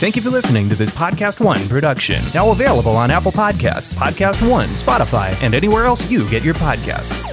Thank you for listening to this Podcast One production. Now available on Apple Podcasts, Podcast One, Spotify, and anywhere else you get your podcasts.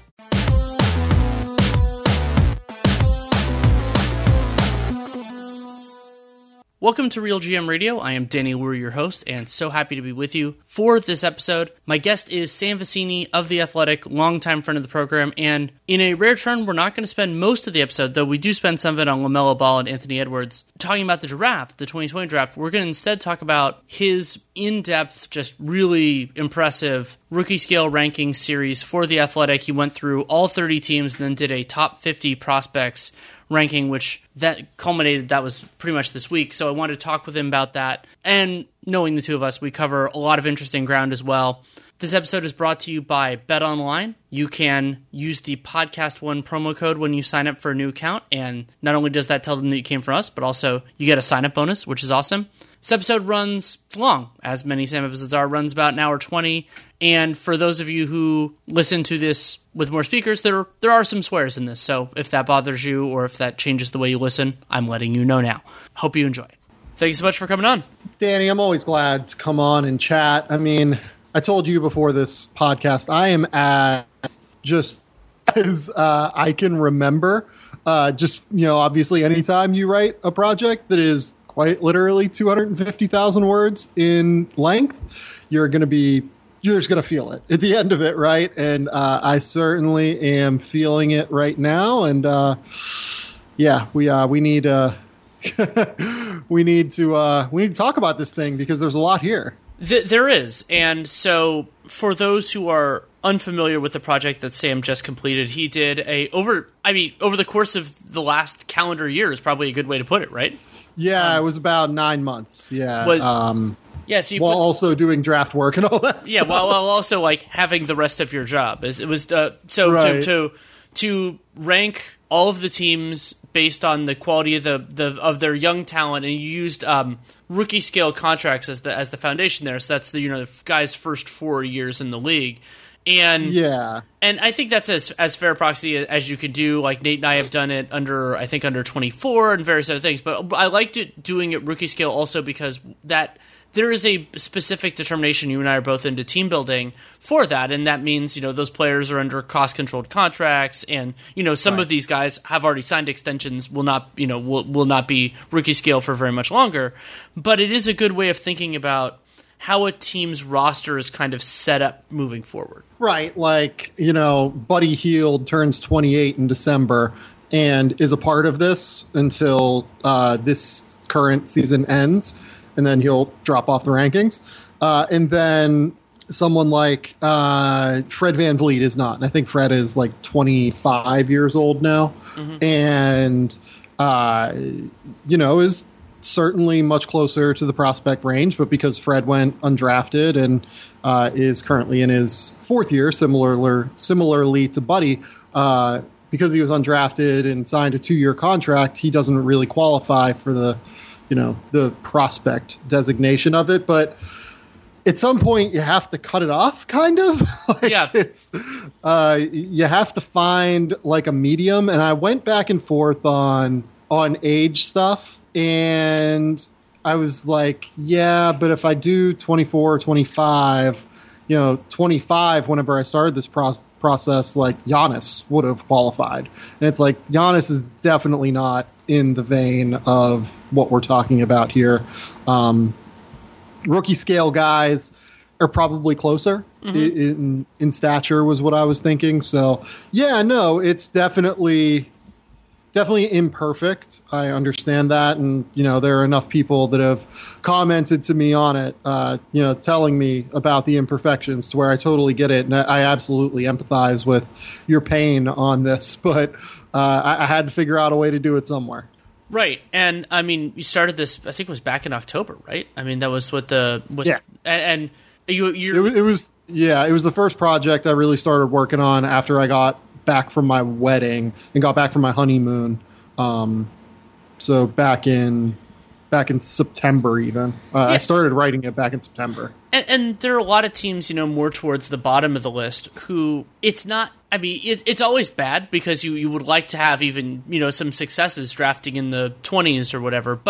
Welcome to Real GM Radio. I am Danny Leroux, your host, and so happy to be with you for this episode. My guest is Sam Vecenie of The Athletic, longtime friend of the program, and in a rare turn, we're not going to spend most of the episode, though we do spend some of it on LaMelo Ball and Anthony Edwards, talking about the draft, the 2020 draft. We're going to instead talk about his in-depth, just really impressive rookie scale ranking series for The Athletic. He went through all 30 teams and then did a top 50 prospects ranking, which that culminated, that was pretty much this week. So I wanted to talk with him about that. And knowing the two of us, we cover a lot of interesting ground as well. This episode is brought to you by BetOnline. You can use the Podcast One promo code when you sign up for a new account. And not only does that tell them that you came from us, but also you get a sign-up bonus, which is awesome. This episode runs long, as many Sam episodes are, runs about an hour 20. And for those of you who listen to this with more speakers, there are some swears in this. So if that bothers you or if that changes the way you listen, I'm letting you know now. Hope you enjoy. Thank you so much for coming on. Danny, I'm always glad to come on and chat. I mean, I told you before this podcast, I am as I can remember. Obviously, anytime you write a project that is quite literally 250,000 words in length, you're just going to feel it at the end of it, right? And I certainly am feeling it right now. And we need we need to talk about this thing because there's a lot here. There is. And so for those who are unfamiliar with the project that Sam just completed, he did over the course of the last calendar year is probably a good way to put it, right? Yeah, it was about 9 months. Yeah. So while also doing draft work and all that. Yeah, stuff. while also like having the rest of your job. It was right. to rank all of the teams based on the quality of their young talent, and you used rookie scale contracts as the foundation there. So that's the guy's first 4 years in the league. And yeah, and I think that's as fair a proxy as you can do. Like Nate and I have done it under 24 and various other things. But I liked it doing it rookie scale also because that there is a specific determination. You and I are both into team building for that, and that means those players are under cost controlled contracts, and some right. of these guys have already signed extensions. Will not be rookie scale for very much longer. But it is a good way of thinking about how a team's roster is kind of set up moving forward. Right, like, Buddy Hield turns 28 in December and is a part of this until this current season ends, and then he'll drop off the rankings. And then someone like Fred VanVleet is not. And I think Fred is like 25 years old now. Mm-hmm. And, is certainly much closer to the prospect range, but because Fred went undrafted and is currently in his fourth year, similarly to Buddy, because he was undrafted and signed a 2-year contract, he doesn't really qualify for the prospect designation of it. But at some point, you have to cut it off, kind of. It's you have to find like a medium. And I went back and forth on age stuff. And I was like, yeah, but if I do 24 or 25, 25, whenever I started this process, like Giannis would have qualified. And it's like, Giannis is definitely not in the vein of what we're talking about here. Rookie scale guys are probably closer in stature was what I was thinking. So yeah, no, it's definitely imperfect. I understand that. And, there are enough people that have commented to me on it, telling me about the imperfections to where I totally get it. And I absolutely empathize with your pain on this, but I had to figure out a way to do it somewhere. Right. And I mean, you started this, I think it was back in October, right? I mean, that was and it was the first project I really started working on after I got back from my wedding and got back from my honeymoon. So back in September even. I started writing it back in September. And there are a lot of teams, more towards the bottom of the list who it's not, it's always bad because you would like to have even, some successes drafting in the 20s or whatever. But,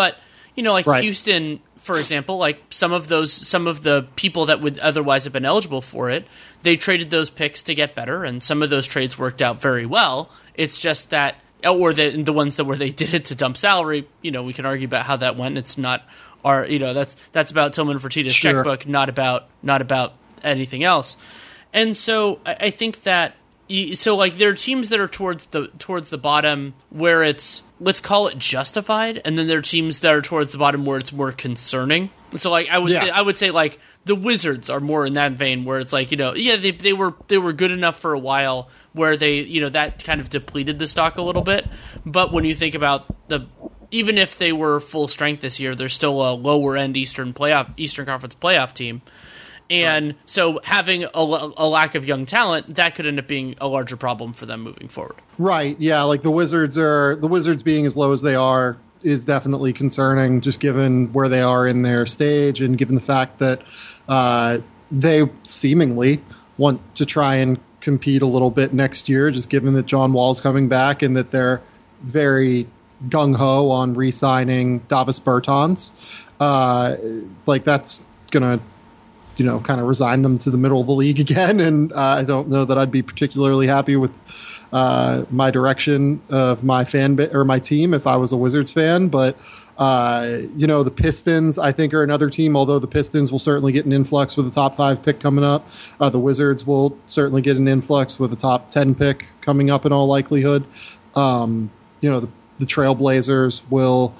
like Right. Houston, for example, like some of the people that would otherwise have been eligible for it, they traded those picks to get better, and some of those trades worked out very well. It's just that, or the ones where they did it to dump salary, we can argue about how that went. It's not our, that's about Tillman Fertitta's Sure. checkbook, not about anything else. And so I think that, there are teams that are towards the bottom where it's, let's call it justified, and then there are teams that are towards the bottom where it's more concerning. So I would say like the Wizards are more in that vein where it's like, they were good enough for a while where they, that kind of depleted the stock a little bit. But when you think about even if they were full strength this year, they're still a lower end Eastern Conference playoff team. And so having a lack of young talent, that could end up being a larger problem for them moving forward. Right. Yeah. Like the Wizards being as low as they are is definitely concerning, just given where they are in their stage and given the fact that they seemingly want to try and compete a little bit next year, just given that John Wall's coming back and that they're very gung-ho on re-signing Davis Bertans. Like that's going to, kind of resign them to the middle of the league again. And I don't know that I'd be particularly happy with my direction of my or my team if I was a Wizards fan. But, the Pistons, I think, are another team, although the Pistons will certainly get an influx with a top 5 pick coming up. The Wizards will certainly get an influx with a top 10 pick coming up in all likelihood. The Trailblazers will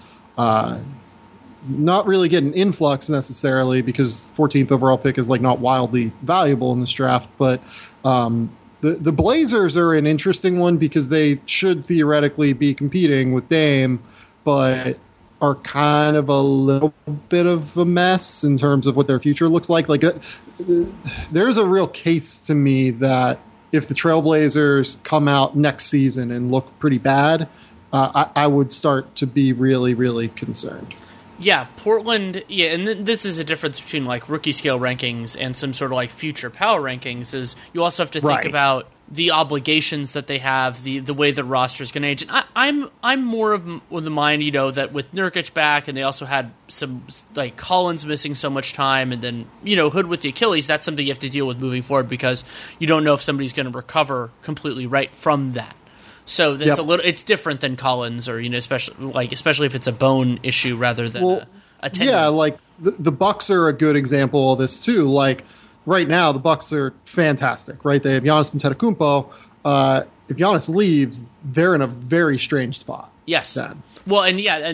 not really get an influx necessarily because 14th overall pick is like not wildly valuable in this draft, but the Blazers are an interesting one because they should theoretically be competing with Dame, but are kind of a little bit of a mess in terms of what their future looks like. Like there's a real case to me that if the Trailblazers come out next season and look pretty bad, I would start to be really, really concerned. Yeah, Portland, and this is a difference between like rookie scale rankings and some sort of like future power rankings is you also have to think about the obligations that they have, the way the roster is going to age. And I'm more of the mind, that with Nurkic back and they also had some like Collins missing so much time and then, Hood with the Achilles, that's something you have to deal with moving forward because you don't know if somebody's going to recover completely right from that. So that's it's different than Collins or, especially if it's a bone issue rather than a tendon. Yeah, like the Bucks are a good example of this too. Like right now, the Bucks are fantastic, right? They have Giannis Antetokounmpo. If Giannis leaves, they're in a very strange spot. Yes. Then. Well,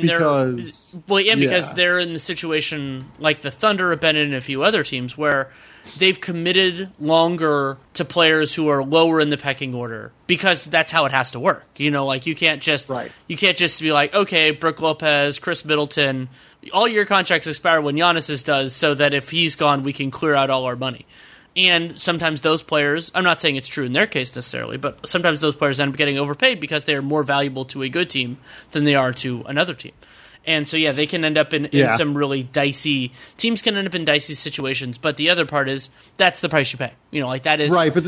because they're in the situation like the Thunder have been in a few other teams where they've committed longer to players who are lower in the pecking order because that's how it has to work. You can't just be like, okay, Brook Lopez, Chris Middleton, all your contracts expire when Giannis's does, so that if he's gone, we can clear out all our money. And sometimes those players, I'm not saying it's true in their case necessarily, but sometimes those players end up getting overpaid because they're more valuable to a good team than they are to another team. And so, they can end up in some really dicey – teams can end up in dicey situations. But the other part is that's the price you pay. That is – Right,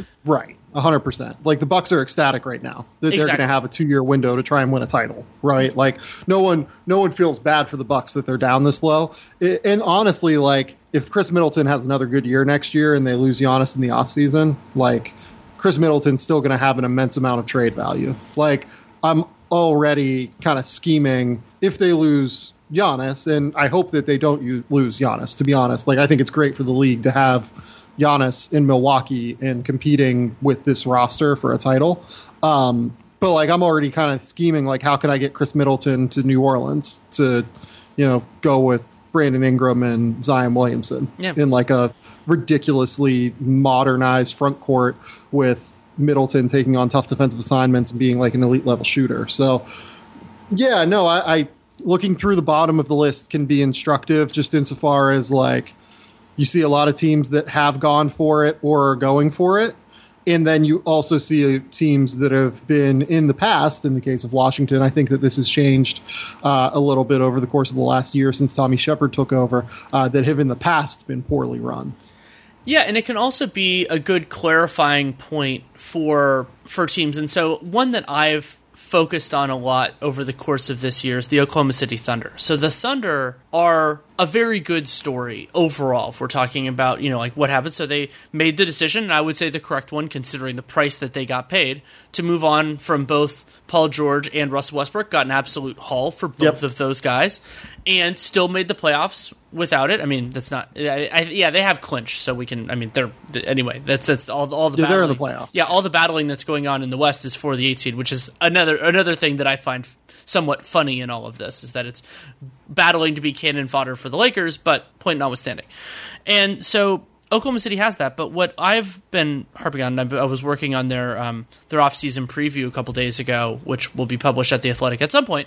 100%. Like the Bucks are ecstatic right now. They're going to have a 2-year window to try and win a title, right? Like no one feels bad for the Bucks that they're down this low. And honestly, like if Chris Middleton has another good year next year and they lose Giannis in the offseason, like Chris Middleton's still going to have an immense amount of trade value. Like I'm already kind of scheming if they lose Giannis, and I hope that they don't lose Giannis, to be honest. Like I think it's great for the league to have Giannis in Milwaukee and competing with this roster for a title. But like I'm already kind of scheming like how can I get Chris Middleton to New Orleans to, go with Brandon Ingram and Zion Williamson in like a ridiculously modernized front court with Middleton taking on tough defensive assignments and being like an elite level shooter. So I looking through the bottom of the list can be instructive just insofar as like you see a lot of teams that have gone for it or are going for it. And then you also see teams that have been in the past, in the case of Washington, I think that this has changed a little bit over the course of the last year since Tommy Shepard took over, that have in the past been poorly run. Yeah, and it can also be a good clarifying point for teams. And so one that I've focused on a lot over the course of this year is the Oklahoma City Thunder. So the Thunder are a very good story overall if we're talking about, like what happened. So they made the decision, and I would say the correct one considering the price that they got paid, to move on from both Paul George and Russell Westbrook. Got an absolute haul for both of those guys, and still made the playoffs without it. I mean, that's not. They have clinched, so we can. I mean, they're anyway. That's all the. Yeah, battling, they're in the playoffs. Yeah, all the battling that's going on in the West is for the 8 seed, which is another thing that I find somewhat funny in all of this is that it's battling to be cannon fodder for the Lakers, but point notwithstanding. And so Oklahoma City has that, but what I've been harping on, I was working on their off-season preview a couple days ago, which will be published at The Athletic at some point,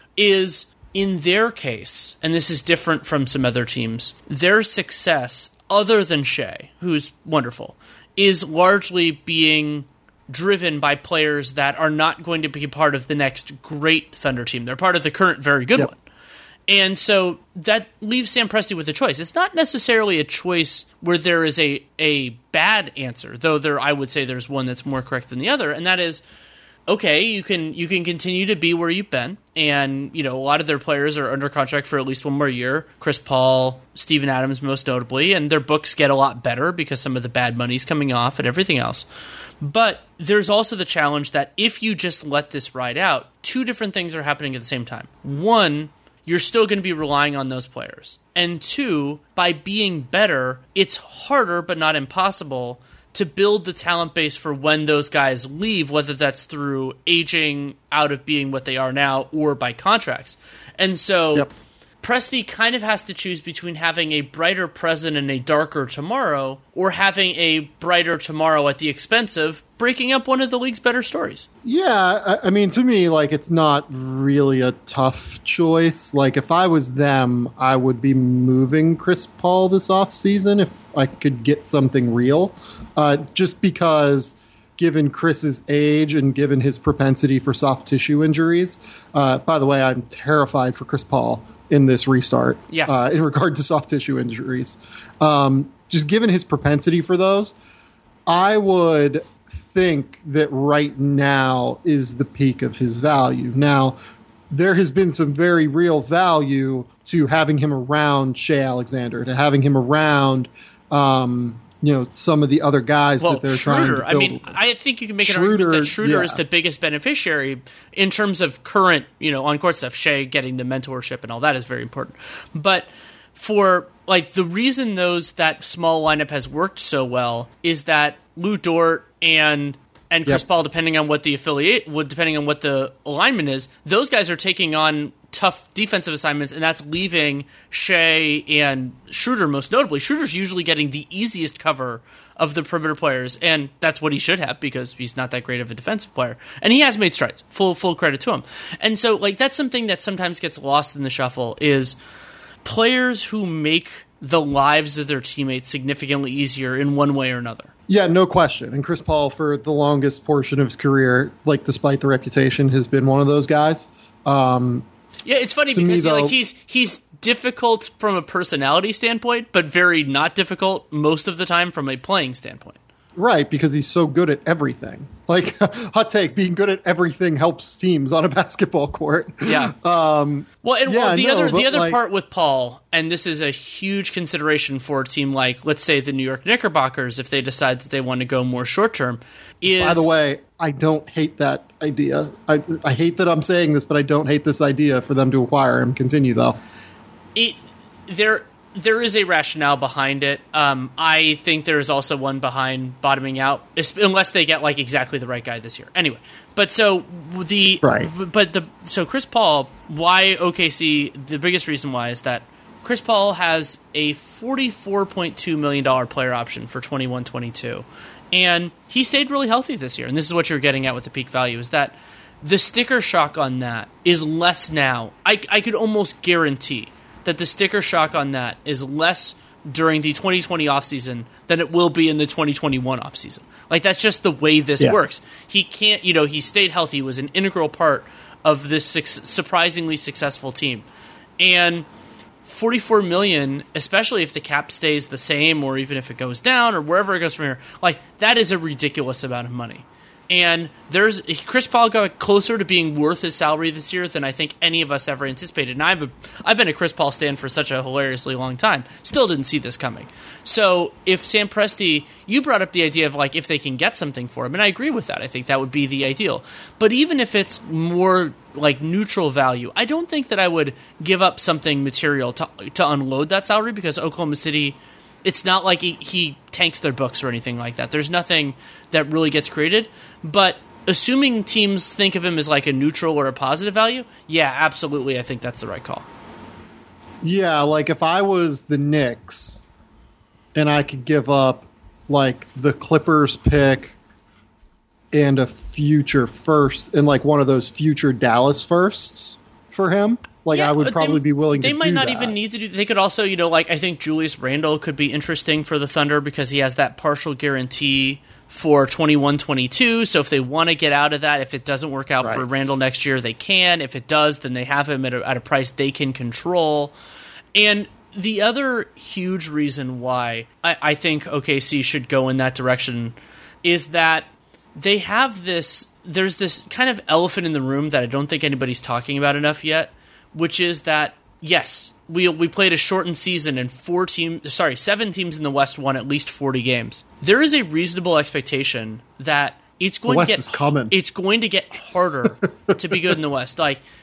is in their case, and this is different from some other teams, their success, other than Shea, who's wonderful, is largely being driven by players that are not going to be part of the next great Thunder team. They're part of the current very good one. And so that leaves Sam Presti with a choice. It's not necessarily a choice where there is a bad answer, though I would say there's one that's more correct than the other, and that is, okay, you can continue to be where you've been, and a lot of their players are under contract for at least one more year. Chris Paul, Steven Adams most notably, and their books get a lot better because some of the bad money's coming off and everything else. But there's also the challenge that if you just let this ride out, two different things are happening at the same time. One, you're still going to be relying on those players. And two, by being better, it's harder but not impossible to build the talent base for when those guys leave, whether that's through aging out of being what they are now or by contracts. And so Presti kind of has to choose between having a brighter present and a darker tomorrow, or having a brighter tomorrow at the expense of breaking up one of the league's better stories. Yeah, I mean, to me, it's not really a tough choice. If I was them, I would be moving Chris Paul this offseason if I could get something real. Just because, given Chris's age and given his propensity for soft tissue injuries, by the way, I'm terrified for Chris Paul in this restart in regard to soft tissue injuries. Just given his propensity for those, I would think that right now is the peak of his value. Now, there has been some very real value to having him around Shea Alexander, to having him around some of the other guys that they're trying to build. I mean, I think you can make an argument that Schroeder is the biggest beneficiary in terms of current, on-court stuff. Shea getting the mentorship and all that is very important. But for, the reason that small lineup has worked so well is that Lou Dort and Chris Paul, depending on what depending on what the alignment is, those guys are taking on tough defensive assignments, and that's leaving Shea and Schroeder most notably. Schroeder's usually getting the easiest cover of the perimeter players, and that's what he should have because he's not that great of a defensive player. And he has made strides. Full credit to him. And so that's something that sometimes gets lost in the shuffle is players who make the lives of their teammates significantly easier in one way or another. Yeah, no question. And Chris Paul, for the longest portion of his career, despite the reputation, has been one of those guys. Yeah, it's funny because he's difficult from a personality standpoint, but very not difficult most of the time from a playing standpoint. Right, because he's so good at everything. Hot take, being good at everything helps teams on a basketball court. Yeah. The other part with Paul, and this is a huge consideration for a team like, let's say, the New York Knickerbockers, if they decide that they want to go more short-term, is... By the way, I don't hate that idea. I hate that I'm saying this, but I don't hate this idea for them to acquire him. Continue, though. There is a rationale behind it. I think there is also one behind bottoming out, unless they get exactly the right guy this year. Anyway, so Chris Paul, why OKC? The biggest reason why is that Chris Paul has a $44.2 million player option for 21-22, and he stayed really healthy this year. And this is what you're getting at with the peak value: is that the sticker shock on that is less now. I could almost guarantee that the sticker shock on that is less during the 2020 offseason than it will be in the 2021 offseason. That's just the way this works. He can't, he stayed healthy, was an integral part of this surprisingly successful team. And $44 million, especially if the cap stays the same or even if it goes down or wherever it goes from here, that is a ridiculous amount of money. And Chris Paul got closer to being worth his salary this year than I think any of us ever anticipated. And I've been a Chris Paul stan for such a hilariously long time. Still didn't see this coming. So if Sam Presti, you brought up the idea of like if they can get something for him, and I agree with that. I think that would be the ideal. But even if it's more like neutral value, I don't think that I would give up something material to unload that salary, because Oklahoma City, it's not like he tanks their books or anything like that. There's nothing that really gets created. But assuming teams think of him as like a neutral or a positive value, yeah, absolutely, I think that's the right call. Yeah, like if I was the Knicks and I could give up like the Clippers pick and a future first and like one of those future Dallas firsts for him, like I would probably be willing to do that. They might not even need to do. They could also, like I think Julius Randle could be interesting for the Thunder because he has that partial guarantee for 21-22. So if they want to get out of that, if it doesn't work out for Randle next year, they can. If it does, then they have him at a price they can control. And the other huge reason why I think OKC should go in that direction is that they have this. There's this kind of elephant in the room that I don't think anybody's talking about enough yet, which is that, yes, we played a shortened season and 7 teams in the West won at least 40 games. There is a reasonable expectation that it's going to get harder to be good in the West.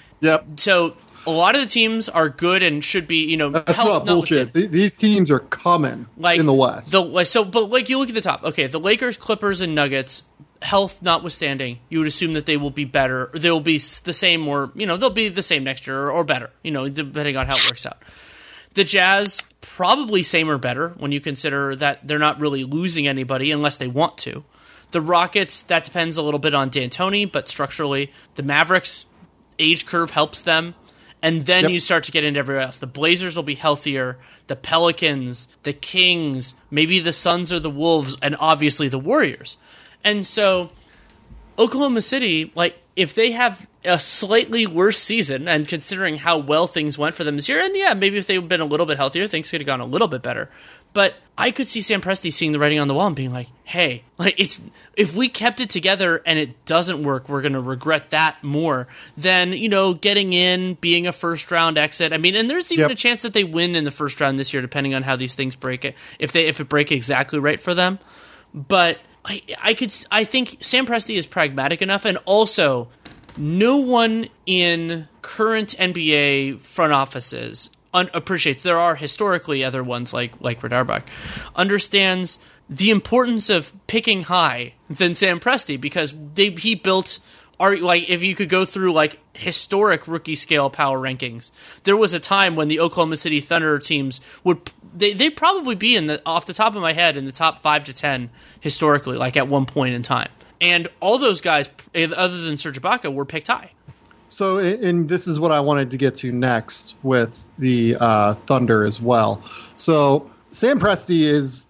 So a lot of the teams are good and should be, that's not bullshit. These teams are coming in the West. But you look at the top. Okay, the Lakers, Clippers, and Nuggets, health notwithstanding, you would assume that they will be better. They will be the same, or they'll be the same next year or better. Depending on how it works out. The Jazz probably same or better when you consider that they're not really losing anybody unless they want to. The Rockets, that depends a little bit on D'Antoni, but structurally, the Mavericks age curve helps them. And then you start to get into everywhere else. The Blazers will be healthier. The Pelicans, the Kings, maybe the Suns or the Wolves, and obviously the Warriors. And so Oklahoma City, if they have a slightly worse season, and considering how well things went for them this year, and yeah, maybe if they'd been a little bit healthier, things could have gone a little bit better. But I could see Sam Presti seeing the writing on the wall and being like, hey, if we kept it together and it doesn't work, we're going to regret that more than, getting in, being a first-round exit. I mean, and there's even a chance that they win in the first round this year, depending on how these things break it, if it break exactly right for them. But I think Sam Presti is pragmatic enough, and also no one in current NBA front offices appreciates, there are historically other ones like Red Auerbach, understands the importance of picking high than Sam Presti, because he built, if you could go through historic rookie scale power rankings, there was a time when the Oklahoma City Thunder teams they'd probably be off the top of my head in the top 5 to 10 historically, at one point in time. And all those guys, other than Serge Ibaka, were picked high. So, and this is what I wanted to get to next with the Thunder as well. So, Sam Presti is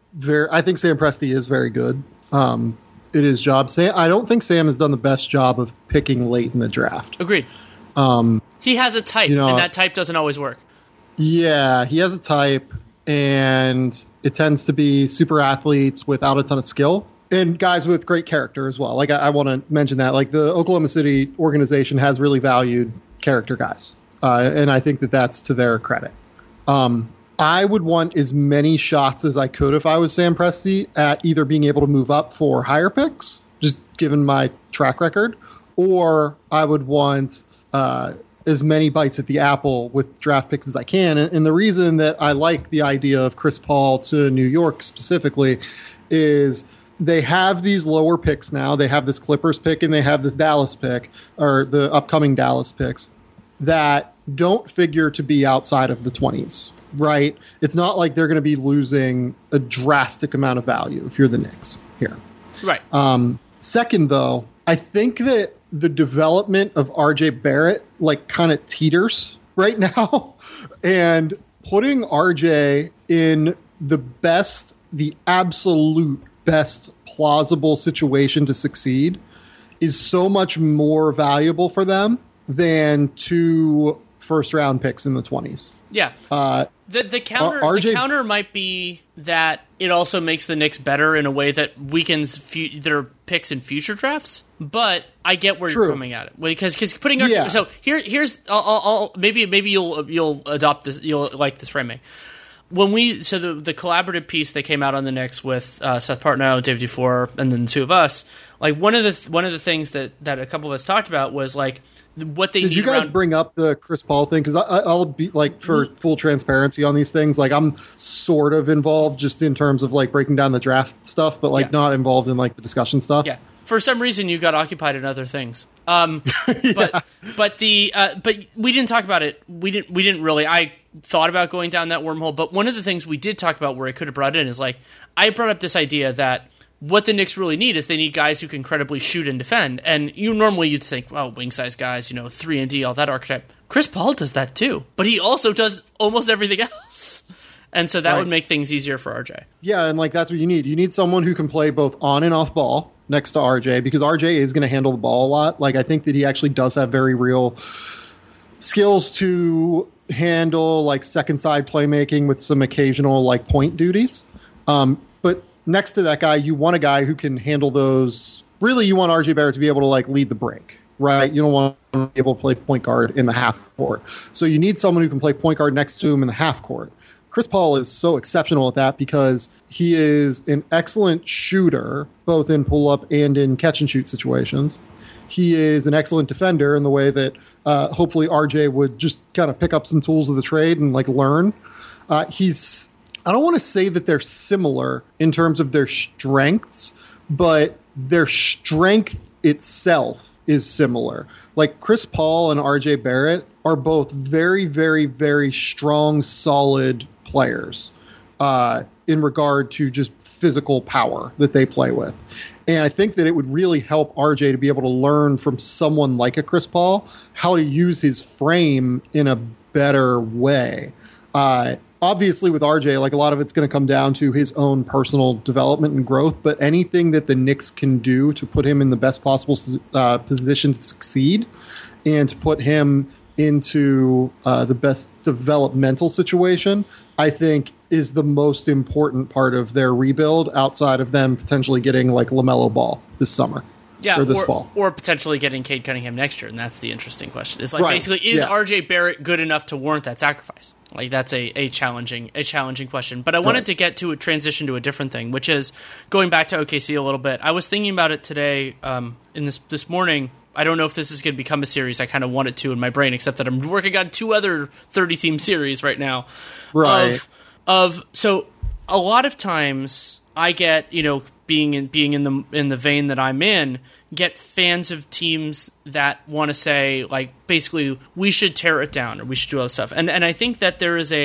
very good at his job. I don't think Sam has done the best job of picking late in the draft. Agreed. He has a type, and that type doesn't always work. Yeah, he has a type, and it tends to be super athletes without a ton of skill. And guys with great character as well. I want to mention that. The Oklahoma City organization has really valued character guys. And I think that that's to their credit. I would want as many shots as I could if I was Sam Presti at either being able to move up for higher picks, just given my track record, or I would want as many bites at the apple with draft picks as I can. And the reason that I like the idea of Chris Paul to New York specifically is they have these lower picks now. They have this Clippers pick and they have this Dallas pick, or the upcoming Dallas picks, that don't figure to be outside of the 20s, right? It's not like they're going to be losing a drastic amount of value if you're the Knicks here. Right. Second, though, I think that the development of RJ Barrett kind of teeters right now, and putting RJ in the absolute best plausible situation to succeed is so much more valuable for them than 2 first-round picks in the 20s. Yeah. The counter might be that it also makes the Knicks better in a way that weakens their picks in future drafts, but I get where True. you're coming at it because putting our so here's I'll maybe you'll adopt this, you'll like this framing. When the collaborative piece that came out on the Knicks with Seth Partnow, Dave Dufour, and then the two of us, like one of the things that a couple of us talked about was like what they did you guys bring up the Chris Paul thing? Because I'll be like, for full transparency on these things, like I'm sort of involved just in terms of like breaking down the draft stuff, but like not involved in like the discussion stuff. Yeah. For some reason, you got occupied in other things. But we didn't talk about it. We didn't really. I thought about going down that wormhole, but one of the things we did talk about where I could have brought in is like I brought up this idea that what the Knicks really need is they need guys who can credibly shoot and defend. And you'd think, well, wing size guys, 3-and-D, all that archetype. Chris Paul does that too, but he also does almost everything else. And so that would make things easier for RJ. Yeah, and like that's what you need. You need someone who can play both on and off ball next to RJ, because RJ is going to handle the ball a lot. Like I think that he actually does have very real skills to handle like second side playmaking with some occasional like point duties. But next to that guy, you want a guy who can handle those. Really, you want RJ Barrett to be able to like lead the break, right? You don't want to be able to play point guard in the half court. So you need someone who can play point guard next to him in the half court. Chris Paul is so exceptional at that because he is an excellent shooter, both in pull-up and in catch-and-shoot situations. He is an excellent defender in the way that hopefully RJ would just kind of pick up some tools of the trade and like learn. I don't want to say that they're similar in terms of their strengths, but their strength itself is similar. Like Chris Paul and RJ Barrett are both very, very, very strong, solid players in regard to just physical power that they play with. And I think that it would really help RJ to be able to learn from someone like a Chris Paul how to use his frame in a better way. Obviously, with RJ, like a lot of it's going to come down to his own personal development and growth. But anything that the Knicks can do to put him in the best possible position to succeed and to put him into the best developmental situation, I think is the most important part of their rebuild outside of them potentially getting like LaMelo Ball this summer. Yeah, or this fall. Or potentially getting Cade Cunningham next year, and that's the interesting question. It's like basically, is RJ Barrett good enough to warrant that sacrifice? Like that's a challenging question. But I wanted to get to a transition to a different thing, which is going back to OKC a little bit. I was thinking about it today in this morning. I don't know if this is going to become a series. I kind of want it to in my brain, except that I'm working on 2 other 30-team series right now. Right. So a lot of times I get, being in the vein that I'm in, get fans of teams that want to say, like, basically, we should tear it down or we should do all this stuff. And I think that there is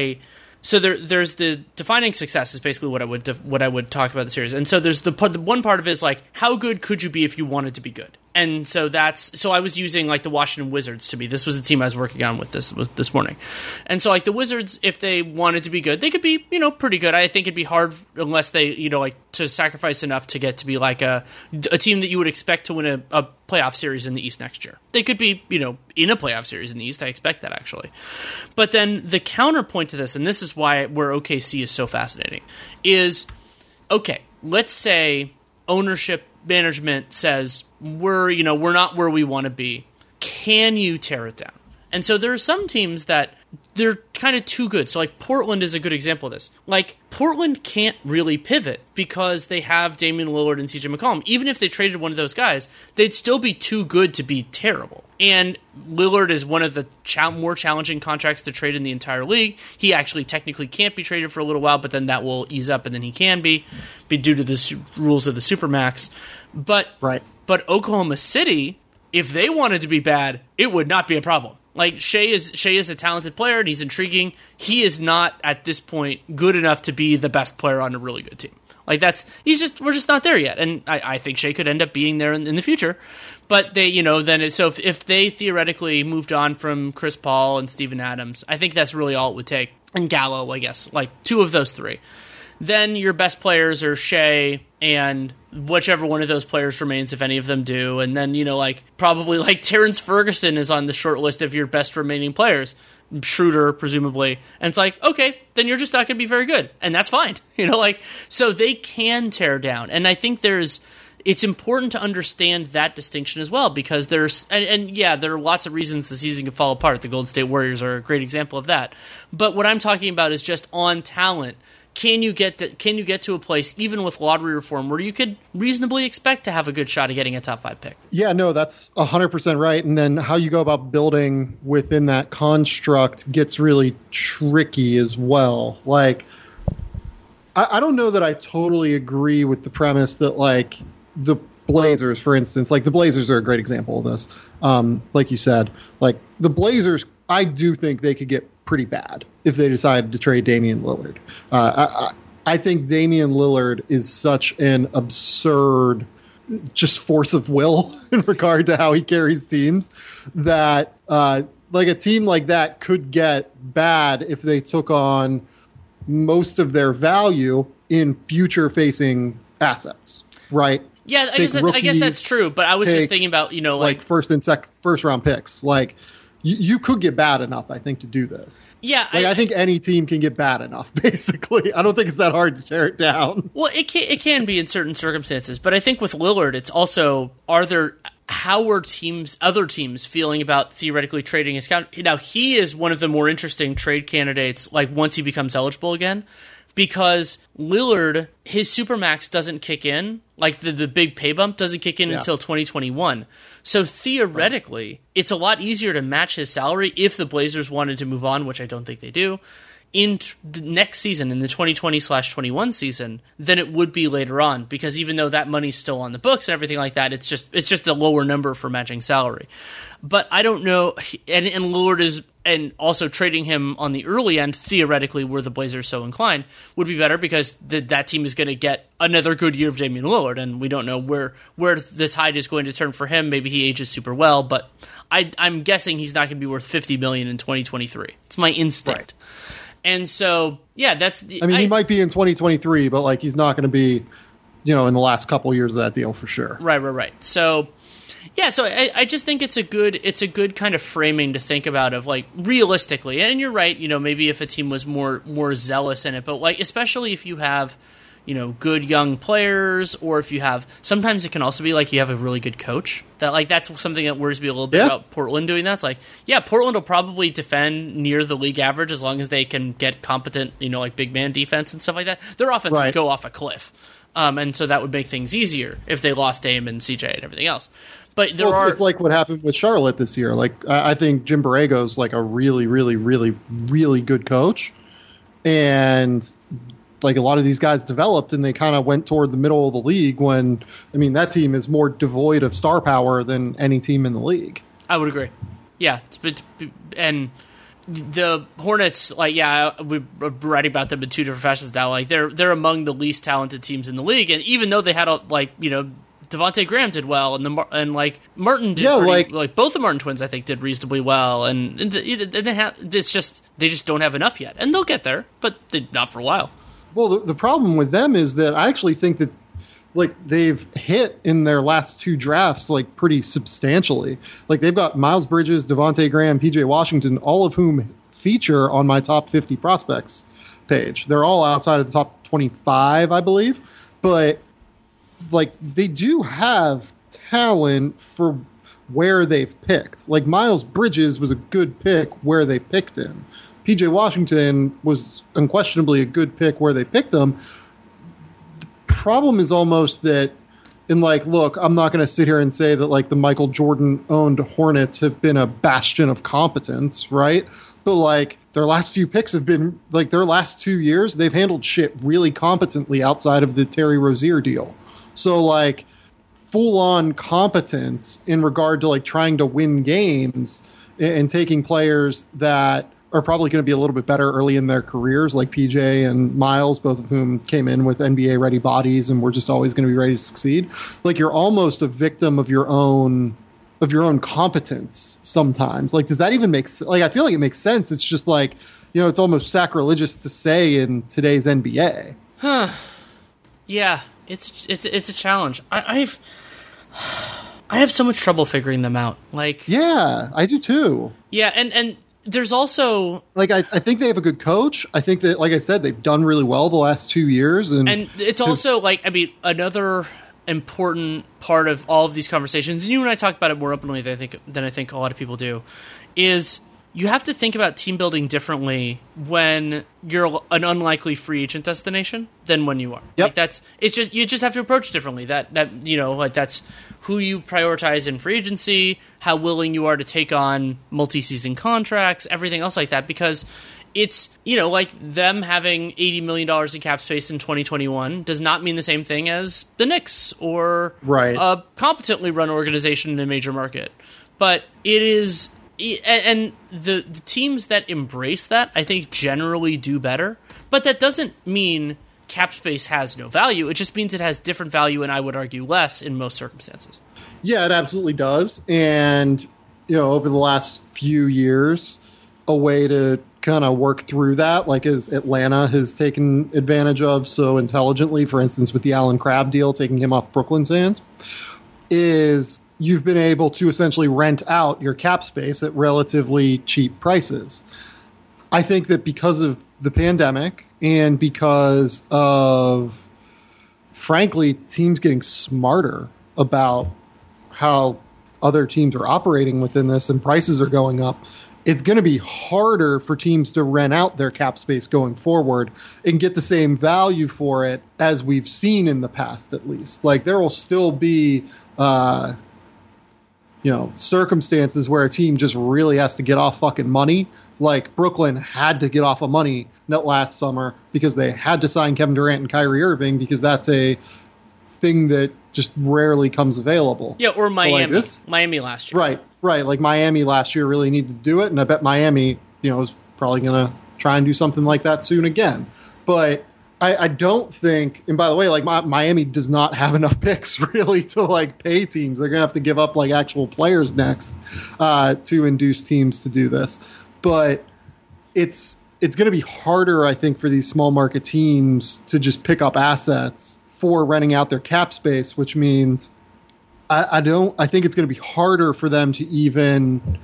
there's the defining success is basically what I would talk about the series. And so there's the one part of it is like, how good could you be if you wanted to be good? And so I was using like the Washington Wizards to be. This was the team I was working on with this morning. And so like the Wizards, if they wanted to be good, they could be, pretty good. I think it'd be hard unless they, like to sacrifice enough to get to be like a team that you would expect to win a playoff series in the East next year. They could be, in a playoff series in the East. I expect that actually. But then the counterpoint to this, and this is where OKC is so fascinating, is, okay, let's say ownership management says we're not where we want to be. Can you tear it down? And so there are some teams that they're kind of too good. So like Portland is a good example of this. Like Portland can't really pivot because they have Damian Lillard and CJ McCollum. Even if they traded one of those guys, they'd still be too good to be terrible. And Lillard is one of the more challenging contracts to trade in the entire league. He actually technically can't be traded for a little while, but then that will ease up and then he can be due to the rules of the Supermax. But Oklahoma City, if they wanted to be bad, it would not be a problem. Like Shea is a talented player and he's intriguing. He is not at this point good enough to be the best player on a really good team. Like we're just not there yet. And I think Shea could end up being there in the future. But they, if they theoretically moved on from Chris Paul and Steven Adams, I think that's really all it would take. And Gallo, I guess, like 2 of those 3. Then your best players are Shea and whichever one of those players remains, if any of them do. And then, probably Terrence Ferguson is on the short list of your best remaining players. Schroeder, presumably. And it's like, okay, then you're just not going to be very good. And that's fine. So they can tear down. And I think it's important to understand that distinction as well, because there's there are lots of reasons the season can fall apart. The Golden State Warriors are a great example of that. But what I'm talking about is just on talent. Can you get to a place, even with lottery reform, where you could reasonably expect to have a good shot at getting a top 5 pick? Yeah, no, that's 100% right. And then how you go about building within that construct gets really tricky as well. Like, I don't know that I totally agree with the premise that, like, the Blazers, for instance, like the Blazers are a great example of this. Like you said, like the Blazers, I do think they could get pretty bad if they decided to trade Damian Lillard. I think Damian Lillard is such an absurd just force of will in regard to how he carries teams that like a team like that could get bad if they took on most of their value in future facing assets, right? Yeah, I guess that's true, but I was just thinking about, like first round picks. Like you could get bad enough, I think, to do this. Yeah, I think any team can get bad enough. Basically, I don't think it's that hard to tear it down. Well, it can be in certain circumstances, but I think with Lillard, it's also how are other teams feeling about theoretically trading his count? Now, he is one of the more interesting trade candidates. Like once he becomes eligible again. Because Lillard, his Supermax doesn't kick in, like the big pay bump doesn't kick in until 2021. So theoretically, it's a lot easier to match his salary if the Blazers wanted to move on, which I don't think they do, in the next season, in the 2020/21 season, than it would be later on. Because even though that money's still on the books and everything like that, it's just a lower number for matching salary. But I don't know, and Lillard is, and also trading him on the early end, theoretically, were the Blazers so inclined, would be better because that team is going to get another good year of Damian Lillard, and we don't know where the tide is going to turn for him. Maybe he ages super well, but I'm guessing he's not going to be worth $50 million in 2023. It's my instinct. Right. And so, yeah, he might be in 2023, but like he's not going to be, in the last couple years of that deal for sure. Right. So, yeah, so I just think it's a good kind of framing to think about of like realistically. And you're right, maybe if a team was more zealous in it, but like especially if you have, good young players, or if you have, sometimes it can also be like you have a really good coach. That's something that worries me a little bit about Portland doing that. It's like, yeah, Portland will probably defend near the league average as long as they can get competent, like big man defense and stuff like that. Their offense would go off a cliff. And so that would make things easier if they lost Dame and CJ and everything else. But it's like what happened with Charlotte this year. Like I think Jim Borrego's like a really, really, really, really good coach, and like a lot of these guys developed and they kind of went toward the middle of the league when, that team is more devoid of star power than any team in the league. I would agree. Yeah. And the Hornets, we're writing about them in two different fashions now. Like they're among the least talented teams in the league. And even though they had Devontae Graham did well, and Martin did both the Martin twins I think did reasonably well, and they just don't have enough yet, and they'll get there, but not for a while. Well, the problem with them is that I actually think that they've hit in their last two drafts pretty substantially. Like they've got Miles Bridges, Devontae Graham, PJ Washington, all of whom feature on my top 50 prospects page. They're all outside of the top 25, I believe, but they do have talent for where they've picked. Like Miles Bridges was a good pick where they picked him. PJ Washington was unquestionably a good pick where they picked him. The problem is almost that, look, I'm not going to sit here and say that the Michael Jordan owned Hornets have been a bastion of competence, right? But their last few picks have been their last 2 years, they've handled shit really competently outside of the Terry Rozier deal. So full-on competence in regard to trying to win games and taking players that are probably going to be a little bit better early in their careers, like PJ and Miles, both of whom came in with NBA-ready bodies and were just always going to be ready to succeed. You're almost a victim of your own competence sometimes. Does that even make sense? I feel like it makes sense. It's just it's almost sacrilegious to say in today's NBA. Huh. Yeah. It's a challenge. I have so much trouble figuring them out. Yeah, I do too. Yeah, and there's also I think they have a good coach. I think that, like I said, they've done really well the last 2 years, and it's also another important part of all of these conversations, and you and I talk about it more openly than I think a lot of people do, is you have to think about team building differently when you're an unlikely free agent destination than when you are. Yep. Like you just have to approach it differently. That's who you prioritize in free agency, how willing you are to take on multi-season contracts, everything else like that, because it's, like them having $80 million in cap space in 2021 does not mean the same thing as the Knicks or a competently run organization in a major market. But it is, and the teams that embrace that, I think, generally do better. But that doesn't mean cap space has no value. It just means it has different value, and I would argue less in most circumstances. Yeah, it absolutely does. And, over the last few years, a way to kind of work through that, like as Atlanta has taken advantage of so intelligently, for instance, with the Allen Crabbe deal, taking him off Brooklyn's hands, is you've been able to essentially rent out your cap space at relatively cheap prices. I think that because of the pandemic and because of, frankly, teams getting smarter about how other teams are operating within this and prices are going up, it's going to be harder for teams to rent out their cap space going forward and get the same value for it as we've seen in the past, at least. Like, there will still be, circumstances where a team just really has to get off fucking money. Like, Brooklyn had to get off of money last summer because they had to sign Kevin Durant and Kyrie Irving, because that's a thing that just rarely comes available. Yeah, or Miami. Miami last year. Right. Like, Miami last year really needed to do it, and I bet Miami, is probably going to try and do something like that soon again. But I don't think, and by the way, like, Miami does not have enough picks really to, like, pay teams. They're going to have to give up, like, actual players next to induce teams to do this. But it's going to be harder, I think, for these small market teams to just pick up assets for renting out their cap space, which means I think it's going to be harder for them to even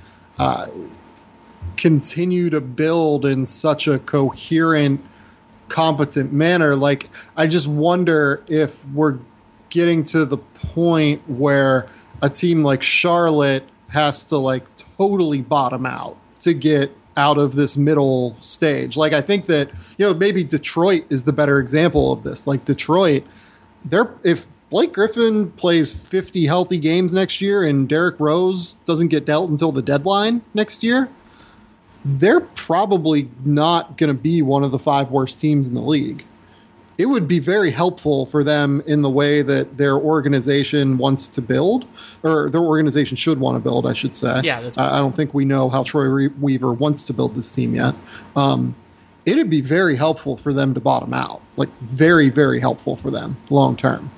continue to build in such a coherent, competent manner. Like, I just wonder if we're getting to the point where a team like Charlotte has to, like, totally bottom out to get out of this middle stage. Like, I think that, maybe Detroit is the better example of this. Like, Detroit, if Blake Griffin plays 50 healthy games next year and Derrick Rose doesn't get dealt until the deadline next year, they're probably not going to be one of the 5 worst teams in the league. It would be very helpful for them in the way that their organization wants to build, or their organization should want to build, I should say. Yeah, that's I don't think we know how Troy Weaver wants to build this team yet. It'd be very helpful for them to bottom out, like, very, very helpful for them long term.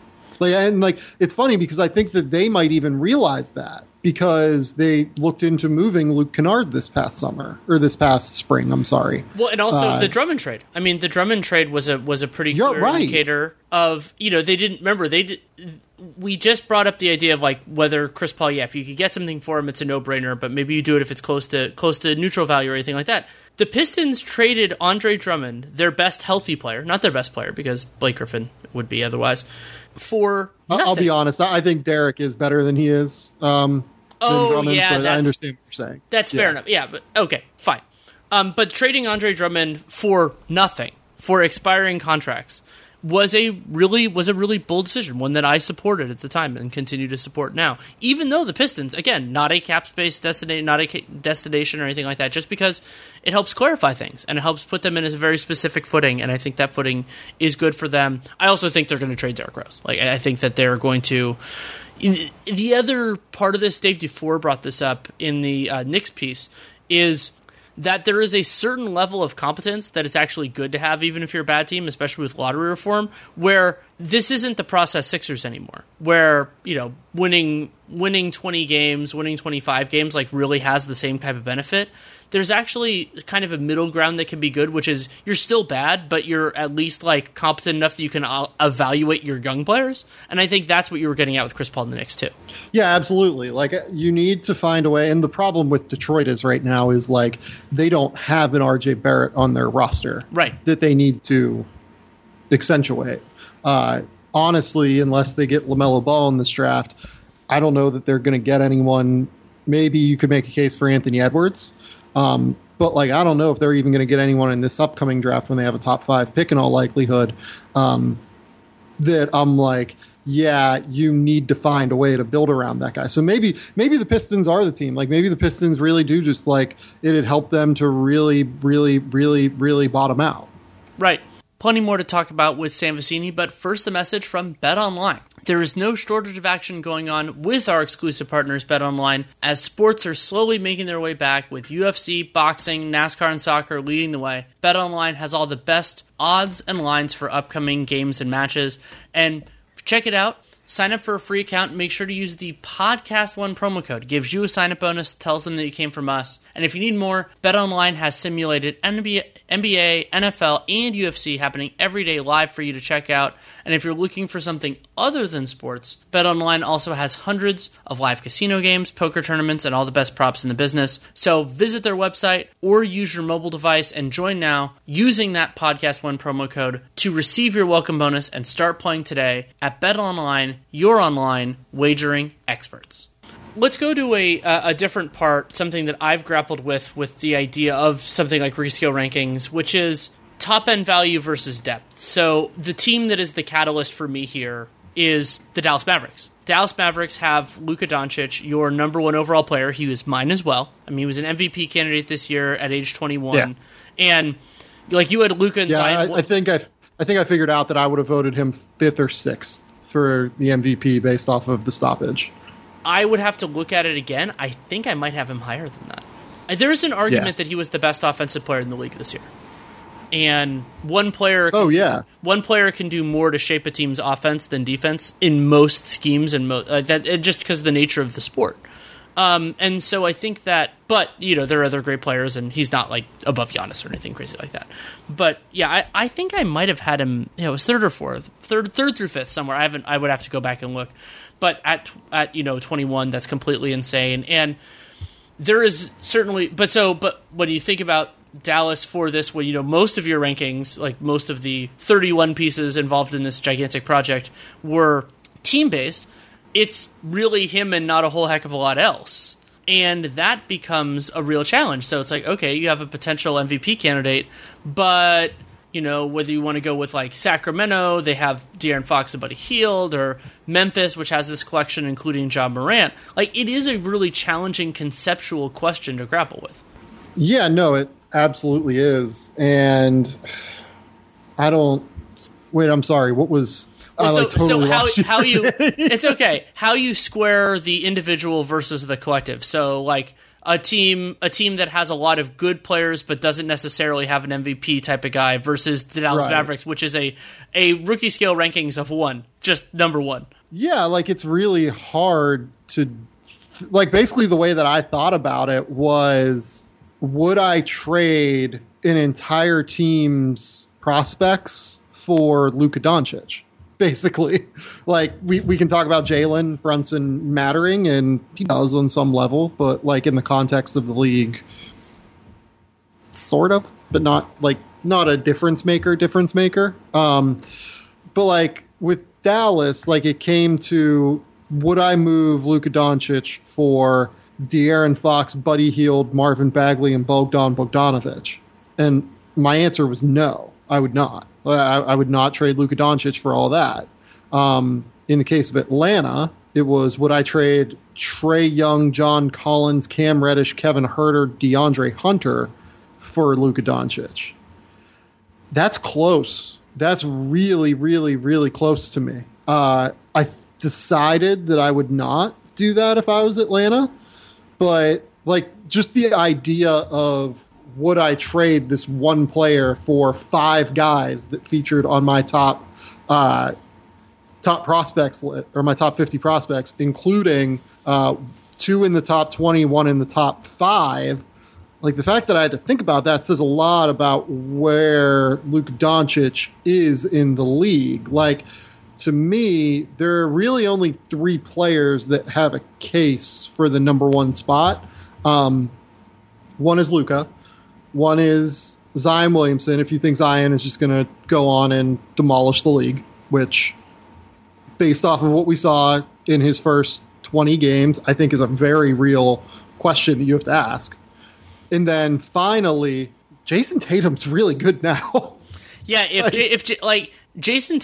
It's funny because I think that they might even realize that, because they looked into moving Luke Kennard this past spring. I'm sorry. Well, and also the Drummond trade. I mean, the Drummond trade was a pretty clear indicator of, they didn't remember. We just brought up the idea of, like, whether Chris Paul, if you could get something for him, it's a no-brainer, but maybe you do it if it's close to neutral value or anything like that. The Pistons traded Andre Drummond, their best healthy player, not their best player, because Blake Griffin would be otherwise, for nothing. I'll be honest. I think Derek is better than he is. Drummond, but I understand what you're saying. That's fair enough. Yeah, but okay, fine. But trading Andre Drummond for nothing, for expiring contracts, was a really bold decision, one that I supported at the time and continue to support now. Even though the Pistons, again, not a cap space destination or anything like that, just because it helps clarify things and it helps put them in a very specific footing, and I think that footing is good for them. I also think they're going to trade Derrick Rose. Like, I think that they're going to. The other part of this, Dave Dufour brought this up in the Knicks piece, is that there is a certain level of competence that it's actually good to have, even if you're a bad team, especially with lottery reform, where this isn't the process Sixers anymore, where, winning 20 games, winning 25 games, like, really has the same type of benefit. There's actually kind of a middle ground that can be good, which is you're still bad, but you're at least, like, competent enough that you can evaluate your young players. And I think that's what you were getting at with Chris Paul and the Knicks too. Yeah, absolutely. Like, you need to find a way. And the problem with Detroit is right now is, like, they don't have an RJ Barrett on their roster, right, that they need to accentuate. honestly, unless they get LaMelo Ball in this draft, I don't know that they're going to get anyone. Maybe you could make a case for Anthony Edwards. But like, I don't know if they're even going to get anyone in this upcoming draft when they have a top 5 pick in all likelihood. That I'm like, yeah, you need to find a way to build around that guy. So maybe the Pistons are the team. Like maybe the Pistons really do just like it'd help them to really, really, really, really bottom out. Right. Plenty more to talk about with Sam Vecenie, but first a message from BetOnline. There is no shortage of action going on with our exclusive partners, BetOnline, as sports are slowly making their way back with UFC, boxing, NASCAR, and soccer leading the way. BetOnline has all the best odds and lines for upcoming games and matches, and check it out. Sign up for a free account and make sure to use the Podcast1 promo code. It gives you a sign-up bonus, tells them that you came from us. And if you need more, BetOnline has simulated NBA, NFL, and UFC happening every day live for you to check out. And if you're looking for something other than sports, BetOnline also has hundreds of live casino games, poker tournaments, and all the best props in the business. So visit their website or use your mobile device and join now using that Podcast1 promo code to receive your welcome bonus and start playing today at BetOnline, your online wagering experts. Let's go to a different part, something that I've grappled with the idea of something like Rescale Rankings, which is top-end value versus depth. So the team that is the catalyst for me here is the Dallas Mavericks. Dallas Mavericks have Luka Doncic, your number 1 overall player. He was mine as well. I mean, he was an MVP candidate this year at age 21. Yeah. And like you had Luka and Zion. I think I figured out that I would have voted him 5th or 6th for the MVP based off of the stoppage. I would have to look at it again. I think I might have him higher than that. There is an argument that he was the best offensive player in the league this year. And one player can do more to shape a team's offense than defense in most schemes and just because of the nature of the sport. And so I think that, but there are other great players, and he's not like above Giannis or anything crazy like that. But yeah, I think I might have had him. It was 3rd or 4th, third through 5th somewhere. I would have to go back and look. But at 21, that's completely insane. And there is certainly, but when you think about Dallas for this, when most of your rankings, like most of the 31 pieces involved in this gigantic project, were team based. It's really him and not a whole heck of a lot else. And that becomes a real challenge. So it's like, okay, you have a potential MVP candidate, but, whether you want to go with like Sacramento, they have De'Aaron Fox and Buddy Hield, or Memphis, which has this collection including John Morant. Like, it is a really challenging conceptual question to grapple with. Yeah, no, it absolutely is. And I'm sorry, what was... It's okay. How you square the individual versus the collective. So like a team that has a lot of good players but doesn't necessarily have an MVP type of guy versus the Dallas Mavericks, which is a rookie scale rankings of 1, just number 1. Yeah, like it's really hard to like basically the way that I thought about it was, would I trade an entire team's prospects for Luka Doncic? Basically, like we can talk about Jalen Brunson mattering, and he does on some level, but like in the context of the league, sort of, but not a difference maker. But like with Dallas, like it came to, would I move Luka Doncic for De'Aaron Fox, Buddy Hield, Marvin Bagley, and Bogdan Bogdanovic? And my answer was no, I would not. I would not trade Luka Doncic for all that. In the case of Atlanta, it was, would I trade Trae Young, John Collins, Cam Reddish, Kevin Huerter, DeAndre Hunter for Luka Doncic? That's close. That's really, really, really close to me. I decided that I would not do that if I was Atlanta, but like just the idea of, would I trade this one player for 5 guys that featured on my top prospects list, or my top 50 prospects, including 2 in the top 20, 1 in the top 5? Like the fact that I had to think about that says a lot about where Luka Doncic is in the league. Like, to me, there are really only 3 players that have a case for the number 1 spot. One is Luka. One is Zion Williamson, if you think Zion is just going to go on and demolish the league, which based off of what we saw in his first 20 games, I think is a very real question that you have to ask. And then finally, Jason Tatum's really good now. Yeah, Jason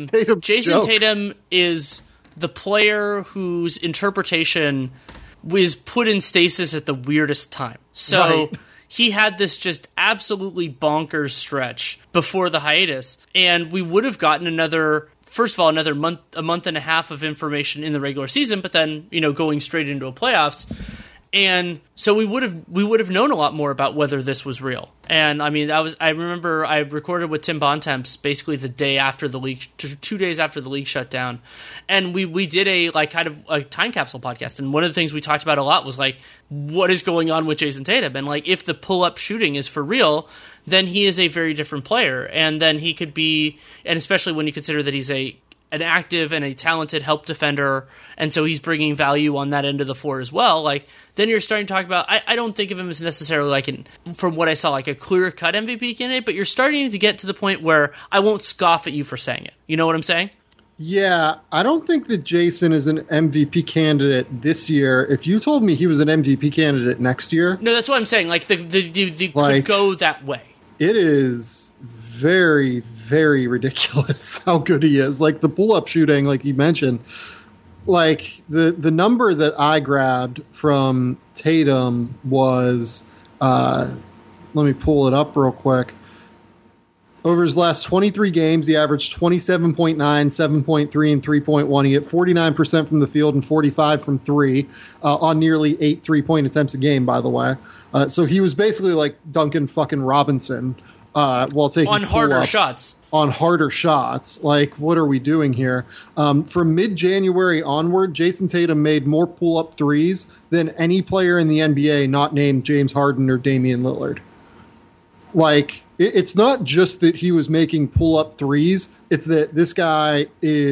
Tatum is the player whose interpretation was put in stasis at the weirdest time. So Right. he had this just absolutely bonkers stretch before the hiatus, and we would have gotten another month and a half of information in the regular season, but then, going straight into a playoffs. And so we would have known a lot more about whether this was real. And I mean, I remember I recorded with Tim Bontemps basically the day after the league, 2 days after the league shut down, and we did a kind of a time capsule podcast. And one of the things we talked about a lot was what is going on with Jason Tatum, and if the pull up shooting is for real, then he is a very different player, and then he could be, and especially when you consider that he's an active and a talented help defender, and so he's bringing value on that end of the floor as well. Then you're starting to talk about, I don't think of him as necessarily from what I saw, a clear-cut MVP candidate, but you're starting to get to the point where I won't scoff at you for saying it. You know what I'm saying? Yeah, I don't think that Jason is an MVP candidate this year. If you told me he was an MVP candidate next year... No, that's what I'm saying. The could go that way. It is very, very ridiculous how good he is. The pull-up shooting, like you mentioned, the number that I grabbed from Tatum was, let me pull it up real quick. Over his last 23 games, he averaged 27.9, 7.3, and 3.1. He hit 49% from the field and 45 from three on nearly 8 3-point attempts a game, by the way. So he was basically like Duncan fucking Robinson while taking on harder shots. On harder shots. What are we doing here? From mid-January onward, Jason Tatum made more pull-up threes than any player in the NBA not named James Harden or Damian Lillard. It's not just that he was making pull-up threes. It's that this guy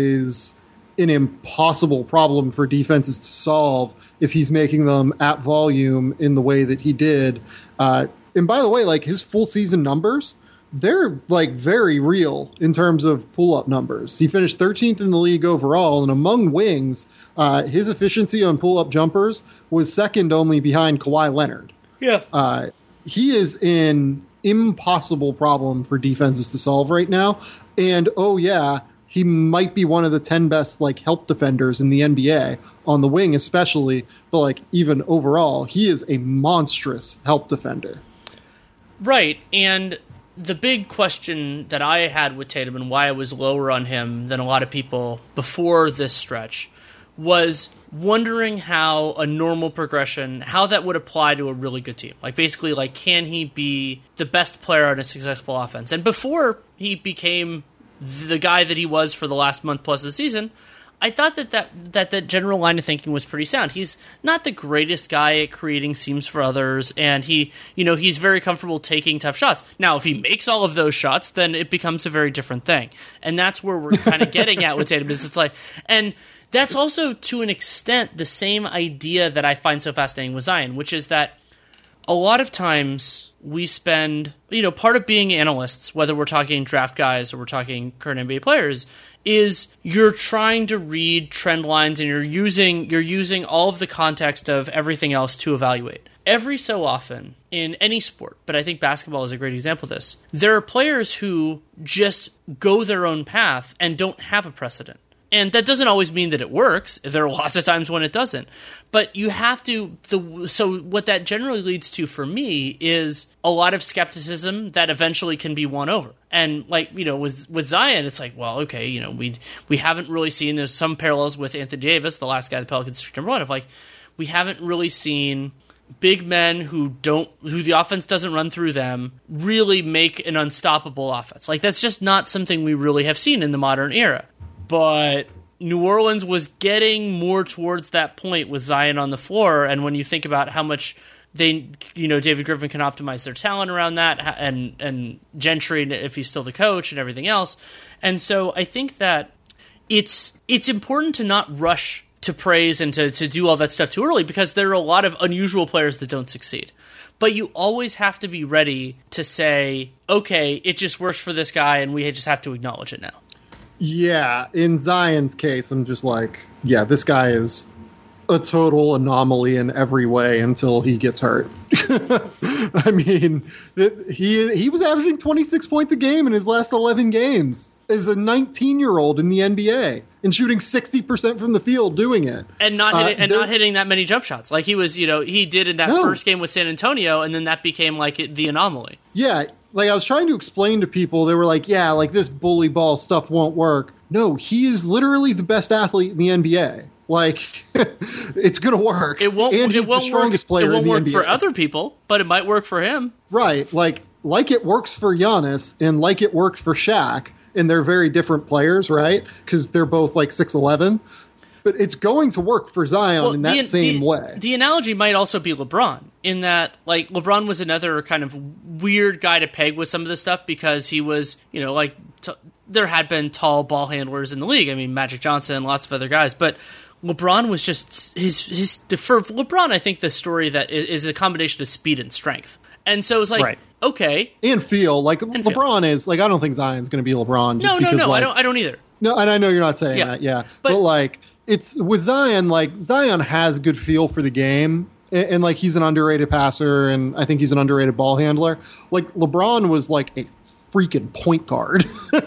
is an impossible problem for defenses to solve if he's making them at volume in the way that he did. And by the way, his full season numbers, they're very real in terms of pull-up numbers. He finished 13th in the league overall, and among wings, his efficiency on pull-up jumpers was second only behind Kawhi Leonard. Yeah. He is an impossible problem for defenses to solve right now. And, oh yeah, he might be one of the 10 best help defenders in the NBA, on the wing especially, but even overall, he is a monstrous help defender. Right, and the big question that I had with Tatum and why I was lower on him than a lot of people before this stretch was wondering how a normal progression, how that would apply to a really good team. Basically, can he be the best player on a successful offense? And before he became the guy that he was for the last month plus of the season, I thought that general line of thinking was pretty sound. He's not the greatest guy at creating seams for others, and he's very comfortable taking tough shots. Now, if he makes all of those shots, then it becomes a very different thing. And that's where we're kind of getting at with Tatum, is and that's also, to an extent, the same idea that I find so fascinating with Zion, which is that a lot of times we spend, part of being analysts, whether we're talking draft guys or we're talking current NBA players, is you're trying to read trend lines and you're using all of the context of everything else to evaluate. Every so often, in any sport, but I think basketball is a great example of this, there are players who just go their own path and don't have a precedent. And that doesn't always mean that it works. There are lots of times when it doesn't. But you have to... So what that generally leads to for me is a lot of skepticism that eventually can be won over. And with Zion, it's well, okay, we haven't really seen... There's some parallels with Anthony Davis, the last guy the Pelicans took number one, of we haven't really seen big men who the offense doesn't run through them really make an unstoppable offense. That's just not something we really have seen in the modern era. But New Orleans was getting more towards that point with Zion on the floor, and when you think about how much David Griffin can optimize their talent around that, and Gentry if he's still the coach and everything else, and so I think that it's important to not rush to praise and to do all that stuff too early, because there are a lot of unusual players that don't succeed. But you always have to be ready to say, okay, it just works for this guy, and we just have to acknowledge it now. Yeah, in Zion's case, I'm just like, yeah, this guy is a total anomaly in every way until he gets hurt. I mean, he was averaging 26 points a game in his last 11 games as a 19-year-old in the NBA and shooting 60% from the field doing it. And not hitting that many jump shots. Like he was, he did in that first game with San Antonio, and then that became like the anomaly. Yeah, like I was trying to explain to people, they were like, yeah, like this bully ball stuff won't work. No, he is literally the best athlete in the NBA. Like, it's going to work. It won't. And he's it won't the strongest work. player It won't in the work NBA. for other people, but it might work for him. Right. Like it works for Giannis and like it worked for Shaq, and they're very different players, right? Because they're both like 6'11". But it's going to work for Zion in that same way. The analogy might also be LeBron, in that like LeBron was another kind of weird guy to peg with some of this stuff because he was, there had been tall ball handlers in the league. I mean, Magic Johnson, lots of other guys, but LeBron was just for LeBron, I think the story that is a combination of speed and strength. And so it's like, right. Okay. And feel. Like, LeBron is, like, I don't think Zion's going to be LeBron. No, like, I don't either. No, and I know you're not saying that, yeah. But like, it's, with Zion, like, Zion has good feel for the game. And like, he's an underrated passer, and I think he's an underrated ball handler. Like, LeBron was, like, a freaking point guard.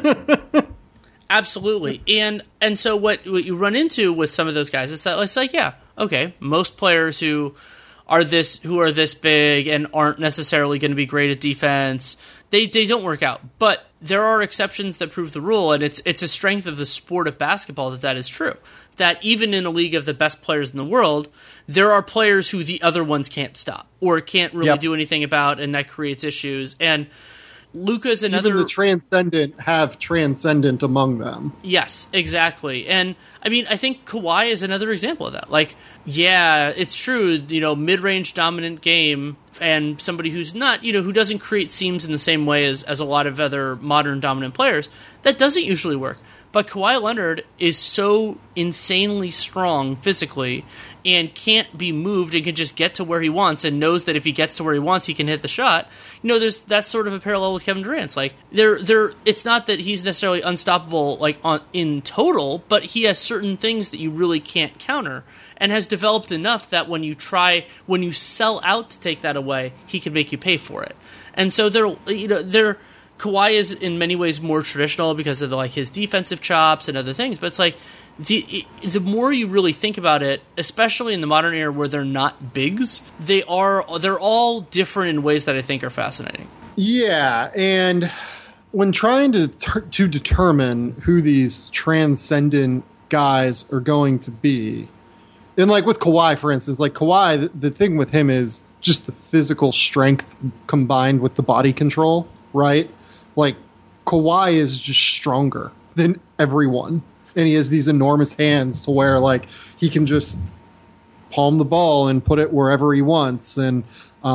Absolutely. And so what you run into with some of those guys is that it's like, yeah, okay, most players who are this big and aren't necessarily going to be great at defense, they don't work out. But there are exceptions that prove the rule, and it's a strength of the sport of basketball that is true. That even in a league of the best players in the world, there are players who the other ones can't stop or can't really do anything about, and that creates issues. And Luka's another. Even the transcendent have transcendent among them. Yes, exactly. And I mean, I think Kawhi is another example of that. Like, yeah, it's true, mid-range dominant game, and somebody who's not, who doesn't create seams in the same way as a lot of other modern dominant players, that doesn't usually work. But Kawhi Leonard is so insanely strong physically and can't be moved and can just get to where he wants and knows that if he gets to where he wants, he can hit the shot. That's sort of a parallel with Kevin Durant. It's like it's not that he's necessarily unstoppable like in total, but he has certain things that you really can't counter and has developed enough that when you sell out to take that away, he can make you pay for it. And so Kawhi is in many ways more traditional because of his defensive chops and other things, but it's like the more you really think about it, especially in the modern era where they're not bigs, they're all different in ways that I think are fascinating. Yeah, and when trying to determine who these transcendent guys are going to be, and like with Kawhi, for instance, like Kawhi, the thing with him is just the physical strength combined with the body control, right? Like, Kawhi is just stronger than everyone. And he has these enormous hands to where, like, he can just palm the ball and put it wherever he wants. And,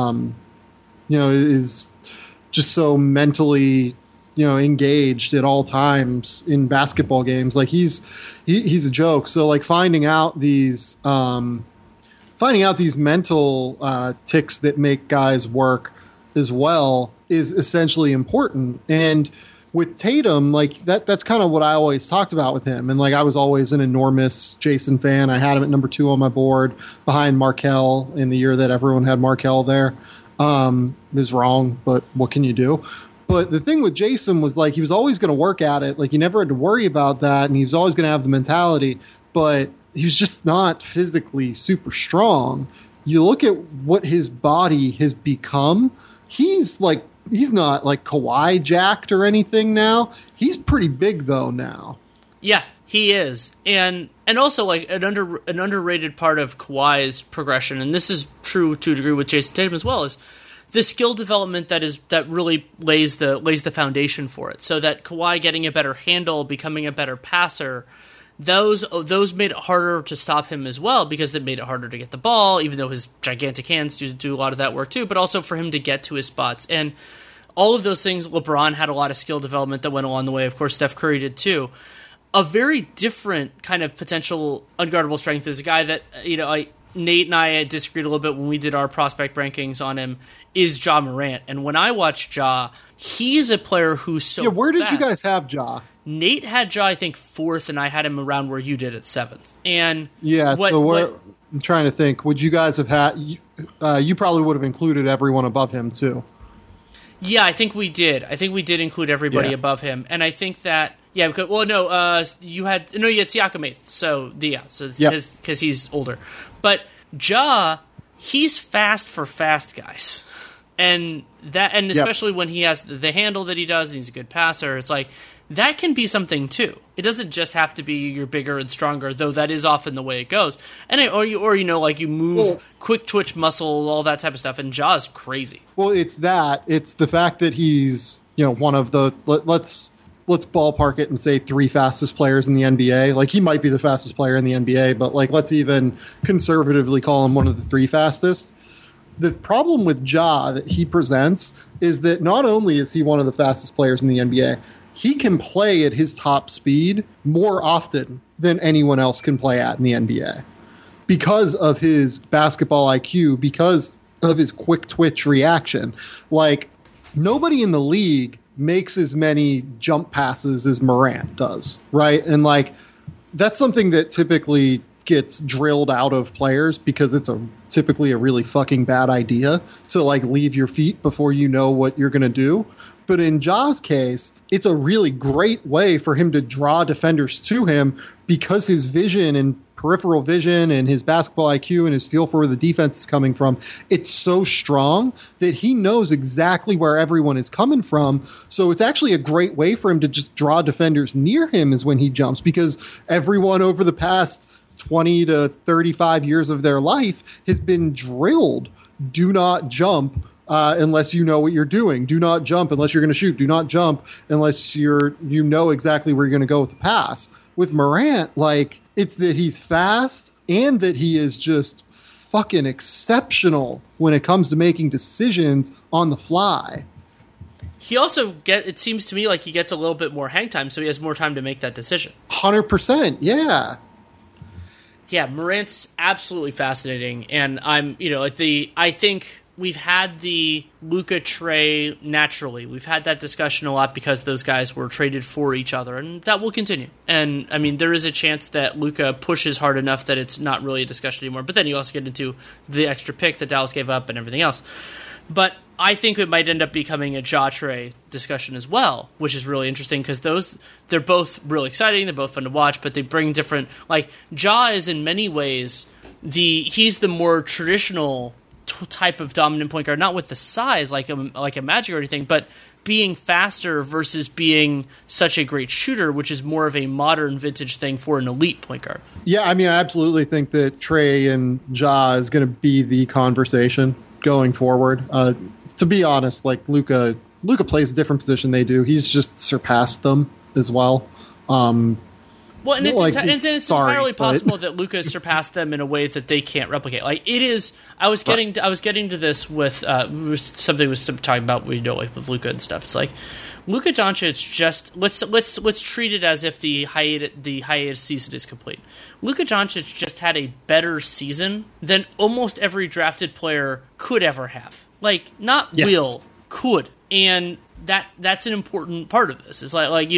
is just so mentally, engaged at all times in basketball games. Like, he's a joke. So, like, finding out these mental ticks that make guys work as well is essentially important. And with Tatum, like that's kind of what I always talked about with him. And like, I was always an enormous Jason fan. I had him at number 2 on my board behind Markelle in the year that everyone had Markelle there. It was wrong, but what can you do? But the thing with Jason was like, he was always going to work at it. Like, you never had to worry about that. And he was always going to have the mentality, but he was just not physically super strong. You look at what his body has become. He's not like Kawhi jacked or anything now. He's pretty big though now. Yeah, he is. And also like an underrated part of Kawhi's progression, and this is true to a degree with Jason Tatum as well, is the skill development that really lays the foundation for it. So that Kawhi getting a better handle, becoming a better passer, those made it harder to stop him as well, because they made it harder to get the ball, even though his gigantic hands do a lot of that work too, but also for him to get to his spots. And all of those things, LeBron had a lot of skill development that went along the way. Of course, Steph Curry did too. A very different kind of potential unguardable strength is a guy that, Nate and I disagreed a little bit when we did our prospect rankings on him, is Ja Morant. And when I watch Ja, he's a player who's so Yeah, where did fast. you guys have Ja? Nate had Ja, I think, 4th, and I had him around where you did at 7th. And Yeah, I'm trying to think. Would you guys have had? You probably would have included everyone above him too. Yeah, I think we did. I think we did include everybody above him, and I think that because you had Siakam 8th, so because he's older, but Ja, he's fast for fast guys, and especially when he has the handle that he does, and he's a good passer, it's like that can be something too. It doesn't just have to be you're bigger and stronger, though that is often the way it goes. And you move, quick twitch muscle, all that type of stuff. And Ja's crazy. Well, it's the fact that he's one of the let's ballpark it and say 3 fastest players in the NBA. Like he might be the fastest player in the NBA, but like let's even conservatively call him one of the 3 fastest. The problem with Ja that he presents is that not only is he one of the fastest players in the NBA, he can play at his top speed more often than anyone else can play at in the NBA because of his basketball IQ, because of his quick twitch reaction. Like nobody in the league makes as many jump passes as Morant does, right? And like that's something that typically gets drilled out of players because it's typically a really fucking bad idea to like leave your feet before you know what you're going to do. But in Ja's case, it's a really great way for him to draw defenders to him because his vision and peripheral vision and his basketball IQ and his feel for where the defense is coming from, it's so strong that he knows exactly where everyone is coming from. So it's actually a great way for him to just draw defenders near him is when he jumps, because everyone over the past 20 to 35 years of their life has been drilled. Do not jump unless you know what you're doing. Do not jump unless you're going to shoot. Do not jump unless you know exactly where you're going to go with the pass. With Morant, like, it's that he's fast and that he is just fucking exceptional when it comes to making decisions on the fly. He also it seems to me like he gets a little bit more hang time, so he has more time to make that decision. 100%, yeah. Yeah, Morant's absolutely fascinating, and I think we've had the Luka Trae naturally. We've had that discussion a lot because those guys were traded for each other, and that will continue. And, I mean, there is a chance that Luka pushes hard enough that it's not really a discussion anymore. But then you also get into the extra pick that Dallas gave up and everything else. But I think it might end up becoming a Ja Trae discussion as well, which is really interesting because they're both really exciting. They're both fun to watch, but they bring different... Like, Ja is in many ways he's the more traditional type of dominant point guard, not with the size like a Magic or anything, but being faster versus being such a great shooter, which is more of a modern vintage thing for an elite point guard. Yeah, I mean, I absolutely think that Trae and Ja is going to be the conversation going forward. To be honest, like Luka plays a different position they do. He's just surpassed them as well. Well, and it's entirely possible that Luka surpassed them in a way that they can't replicate. Like it is, I was getting to this with something was talking about like with Luka and stuff. It's like Luka Doncic just let's treat it as if the hiatus season is complete. Luka Doncic just had a better season than almost every drafted player could ever have. Like not could. And that's an important part of this. It's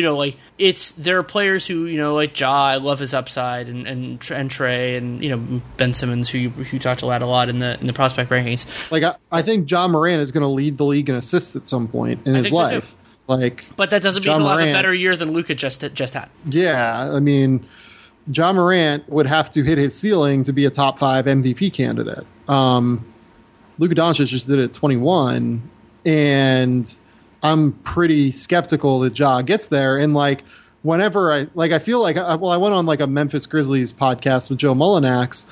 like there are players who like Ja, I love his upside, and Trae, and Ben Simmons, who you talked about a lot in the prospect rankings. Like I think Ja Morant is going to lead the league in assists at some point in his life. So but that doesn't mean he'll have a better year than Luka just had. Yeah, I mean, Ja Morant would have to hit his ceiling to be a top 5 MVP candidate. Luka Doncic just did it at 21. And I'm pretty skeptical that Ja gets there. And like, whenever I feel like, I went on like a Memphis Grizzlies podcast with Joe Mullinax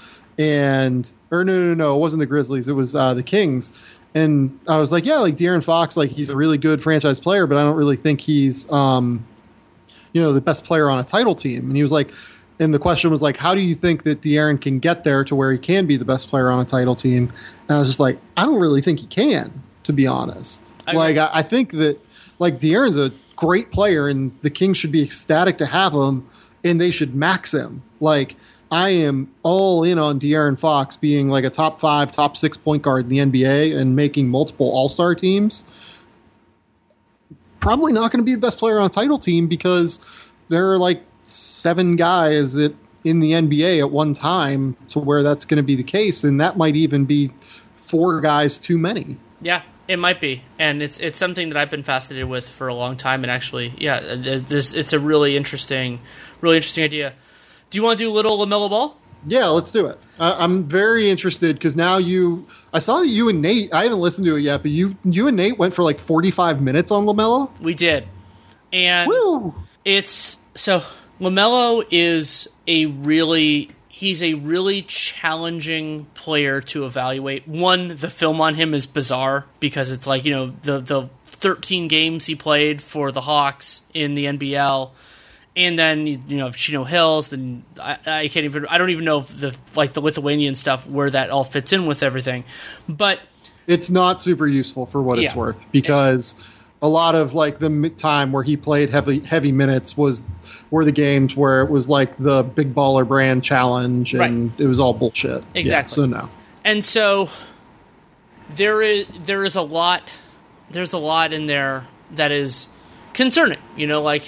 no, it wasn't the Grizzlies. It was the Kings. And I was like, yeah, like De'Aaron Fox, like he's a really good franchise player, but I don't really think he's, the best player on a title team. And he was like, and the question was like, how do you think that De'Aaron can get there to where he can be the best player on a title team? And I was just like, I don't really think he can, to be honest. I think that like De'Aaron's a great player and the Kings should be ecstatic to have him and they should max him. Like I am all in on De'Aaron Fox being like a top 5, top 6 point guard in the NBA and making multiple all-star teams. probably not going to be the best player on a title team because there are like 7 guys in the NBA at one time to where that's going to be the case, and that might even be 4 guys too many. Yeah, it might be, and it's something that I've been fascinated with for a long time, and actually, yeah, it's a really interesting idea. Do you want to do a little LaMelo Ball? Yeah, let's do it. I'm very interested because now I saw that you and Nate, I haven't listened to it yet, but you and Nate went for like 45 minutes on LaMelo? We did. And Woo! So LaMelo is he's a really challenging player to evaluate. One, the film on him is bizarre because it's like, the 13 games he played for the Hawks in the NBL. And then, Chino Hills, then I don't even know if the Lithuanian stuff, where that all fits in with everything. But it's not super useful for what it's worth because a lot of like the time where he played heavy minutes were the games where it was like the Big Baller Brand challenge and it was all bullshit. Exactly. Yeah, so no. And so there is a lot in there that is concerning. Like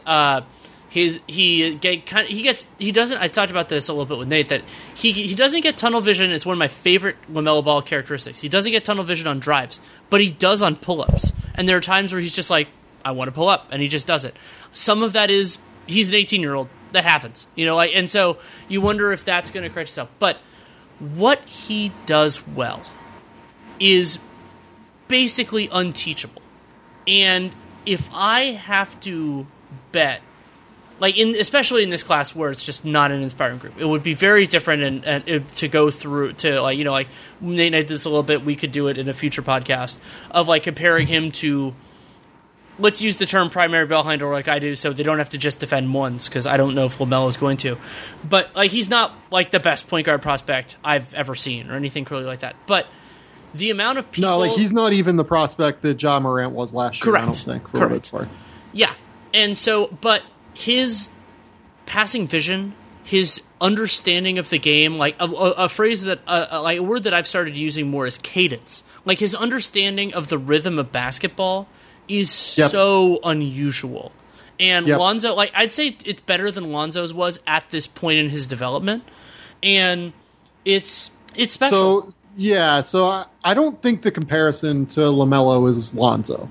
he doesn't. I talked about this a little bit with Nate that he doesn't get tunnel vision. It's one of my favorite LaMelo Ball characteristics. He doesn't get tunnel vision on drives, but he does on pull-ups. And there are times where he's just like, I want to pull up, and he just does it. Some of that is he's an 18-year-old. That happens, and so you wonder if that's going to correct itself. But what he does well is basically unteachable. And if I have to bet, especially in this class where it's just not an inspiring group, it would be very different and to go through to Nate and I did this a little bit. We could do it in a future podcast of comparing him to, let's use the term primary ball handler like I do, so they don't have to just defend ones because I don't know if LaMelo is going to. But he's not the best point guard prospect I've ever seen or anything really like that. But the amount of people, he's not even the prospect that Ja Morant was last year. Correct. I don't think. Correct. Yeah, and so his passing vision, his understanding of the game, a phrase that, a word that I've started using more is cadence. His understanding of the rhythm of basketball is so unusual. And Lonzo, I'd say it's better than Lonzo's was at this point in his development. And it's special. So I don't think the comparison to LaMelo is Lonzo.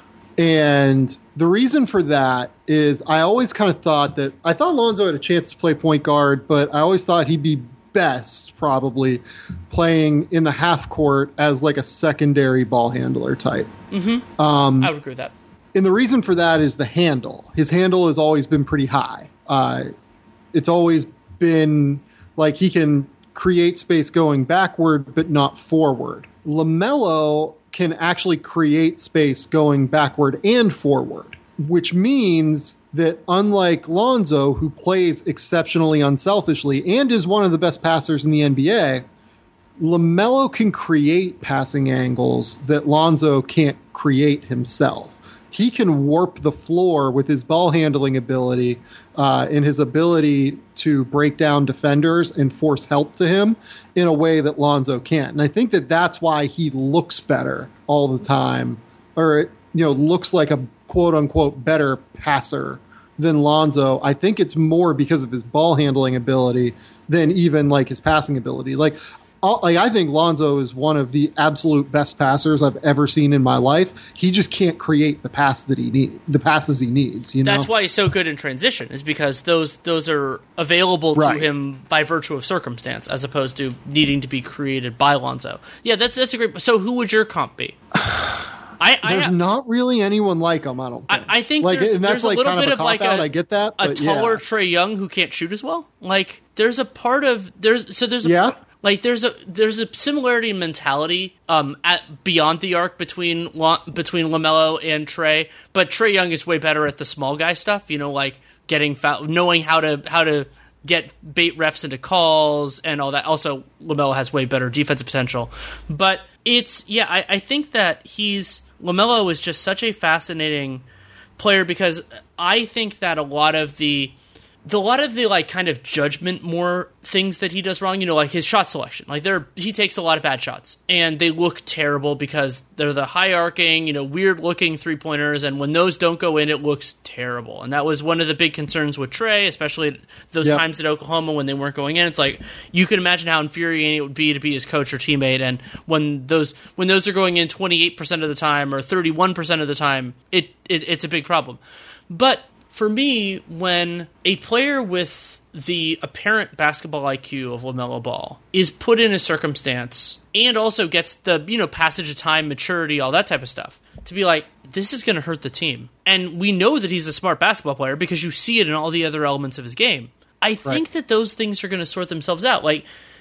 And the reason for that is I always kind of thought Lonzo had a chance to play point guard, but I always thought he'd be best probably playing in the half court as a secondary ball handler type. Mm-hmm. I would agree with that. And the reason for that is the handle. His handle has always been pretty high. It's always been he can create space going backward, but not forward. LaMelo can actually create space going backward and forward, which means that unlike Lonzo, who plays exceptionally unselfishly and is one of the best passers in the NBA, LaMelo can create passing angles that Lonzo can't create himself. He can warp the floor with his ball handling ability and his ability to break down defenders and force help to him in a way that Lonzo can't. And I think that that's why he looks better all the time, or looks like a quote-unquote better passer than Lonzo. I think it's more because of his ball handling ability than even his passing ability. I think Lonzo is one of the absolute best passers I've ever seen in my life. He just can't create the passes he needs. That's why he's so good in transition, is because those are available to him by virtue of circumstance, as opposed to needing to be created by Lonzo. Yeah, that's a great. So, who would your comp be? There's not really anyone like him. I don't think. I think there's a little bit of I get that, a taller Trae Young who can't shoot as well. There's a part of there's a similarity in mentality beyond the arc between LaMelo and Trae, but Trae Young is way better at the small guy stuff. Getting foul, knowing how to get bait refs into calls and all that. Also, LaMelo has way better defensive potential, but I think that LaMelo is just such a fascinating player because I think that a lot of the a lot of the like kind of judgment more things that he does wrong, like his shot selection, like he takes a lot of bad shots and they look terrible because they're the high arcing, weird looking 3-pointers. And when those don't go in, it looks terrible. And that was one of the big concerns with Trey, especially those times at Oklahoma when they weren't going in. It's like, you can imagine how infuriating it would be to be his coach or teammate. And when those are going in 28% of the time or 31% of the time, it's a big problem. But for me, when a player with the apparent basketball IQ of LaMelo Ball is put in a circumstance and also gets the, passage of time, maturity, all that type of stuff, to be like, this is going to hurt the team. And we know that he's a smart basketball player because you see it in all the other elements of his game. I think that those things are going to sort themselves out. Like,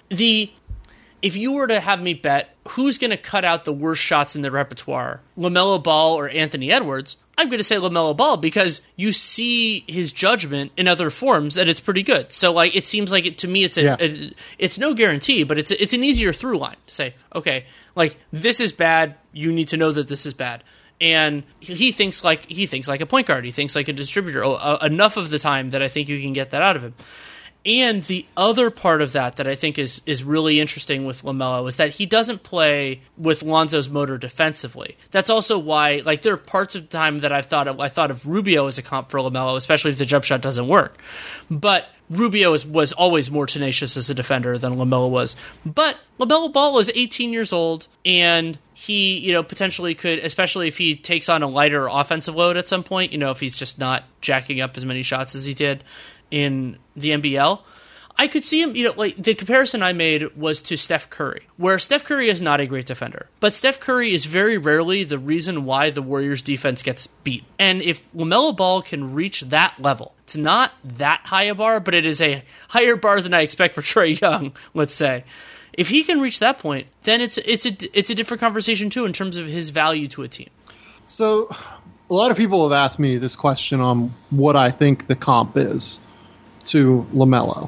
if you were to have me bet who's going to cut out the worst shots in the repertoire, LaMelo Ball or Anthony Edwards, I'm going to say LaMelo Ball because you see his judgment in other forms and it's pretty good. So like it seems like to me it's no guarantee, but it's an easier through line to say, okay, like this is bad, you need to know that this is bad. And he thinks like a point guard, he thinks like a distributor enough of the time that I think you can get that out of him. And the other part of that I think is really interesting with LaMelo is that he doesn't play with Lonzo's motor defensively. That's also why, like, there are parts of the time that I thought of Rubio as a comp for LaMelo, especially if the jump shot doesn't work. But Rubio was always more tenacious as a defender than LaMelo was. But LaMelo Ball is 18 years old, and he, potentially could, especially if he takes on a lighter offensive load at some point, if he's just not jacking up as many shots as he did in the NBL, I could see him, like the comparison I made was to Steph Curry, where Steph Curry is not a great defender, but Steph Curry is very rarely the reason why the Warriors defense gets beat. And if LaMelo Ball can reach that level, it's not that high a bar, but it is a higher bar than I expect for Trae Young, let's say. If he can reach that point, then it's a different conversation too in terms of his value to a team. So a lot of people have asked me this question on what I think the comp is to LaMelo.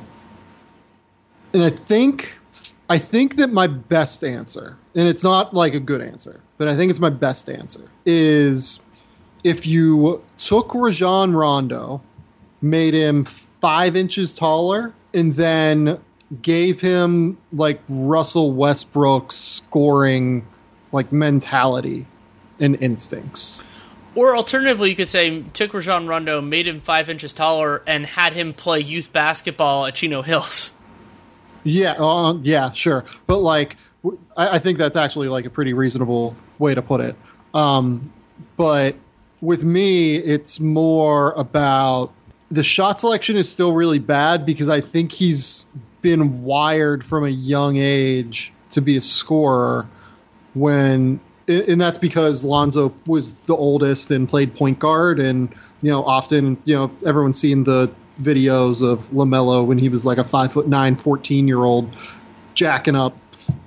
And I think that my best answer, and it's not like a good answer, but I think it's my best answer, is if you took Rajon Rondo, made him 5 inches taller, and then gave him like Russell Westbrook scoring like mentality and instincts. Or alternatively, you could say, took Rajon Rondo, made him 5 inches taller, and had him play youth basketball at Chino Hills. Yeah, sure. But like, I think that's actually like a pretty reasonable way to put it. But with me, it's more about the shot selection is still really bad because I think he's been wired from a young age to be a scorer and that's because Lonzo was the oldest and played point guard. And, often, everyone's seen the videos of LaMelo when he was like a 5'9", 14-year-old jacking up,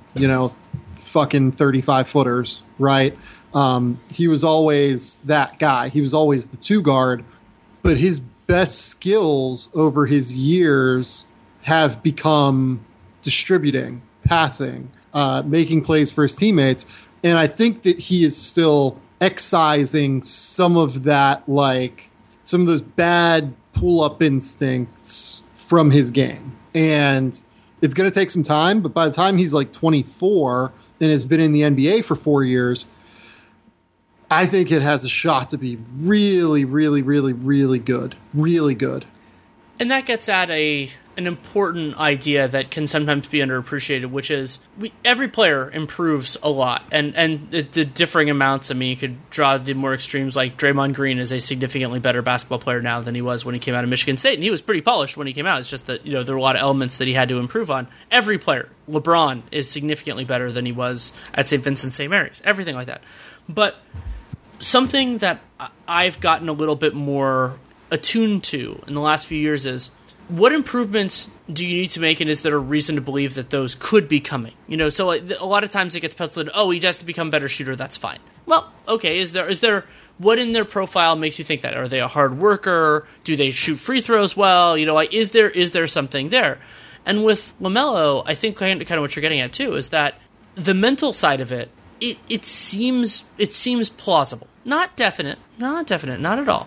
fucking 35-footers, right? He was always that guy. He was always the 2 guard, but his best skills over his years have become distributing, passing, making plays for his teammates. And I think that he is still excising some of that, like some of those bad pull-up instincts from his game. And it's going to take some time, but by the time he's like 24 and has been in the NBA for 4 years, I think it has a shot to be really, really, really, really good. Really good. And that gets at an important idea that can sometimes be underappreciated, which is every player improves a lot, and the differing amounts. I mean, you could draw the more extremes, like Draymond Green is a significantly better basketball player now than he was when he came out of Michigan State, and he was pretty polished when he came out. It's just that there were a lot of elements that he had to improve on. Every player, LeBron, is significantly better than he was at St. Vincent St. Mary's, everything like that. But something that I've gotten a little bit more attuned to in the last few years is, what improvements do you need to make, and is there a reason to believe that those could be coming? So like, a lot of times it gets penciled, he has to become a better shooter, that's fine. Well, okay, is there what in their profile makes you think that? Are they a hard worker? Do they shoot free throws well? Is there something there? And with LaMelo, I think kind of what you're getting at too is that the mental side of it, it seems plausible. Not definite, not at all.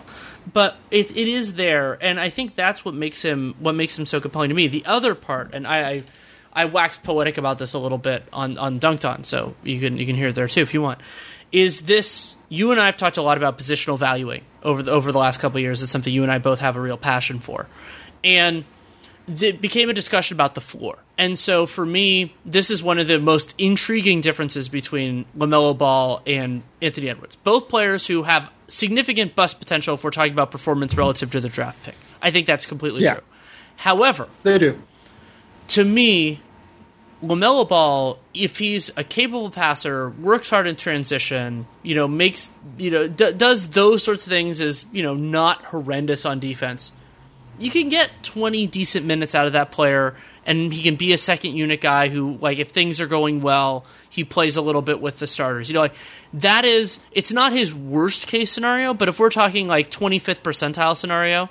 But it is there, and I think that's what makes him so compelling to me. The other part, and I wax poetic about this a little bit on Dunked On, so you can hear it there too if you want. Is this, you and I have talked a lot about positional valuing over the last couple of years. It's something you and I both have a real passion for, and it became a discussion about the floor. And so for me, this is one of the most intriguing differences between LaMelo Ball and Anthony Edwards. Both players who have significant bust potential if we're talking about performance relative to the draft pick. I think that's completely true. However, they do. To me, LaMelo Ball, if he's a capable passer, works hard in transition, makes, does those sorts of things, is, not horrendous on defense, you can get 20 decent minutes out of that player, and he can be a second unit guy who, like, if things are going well, he plays a little bit with the starters. That is, it's not his worst case scenario, but if we're talking like 25th percentile scenario,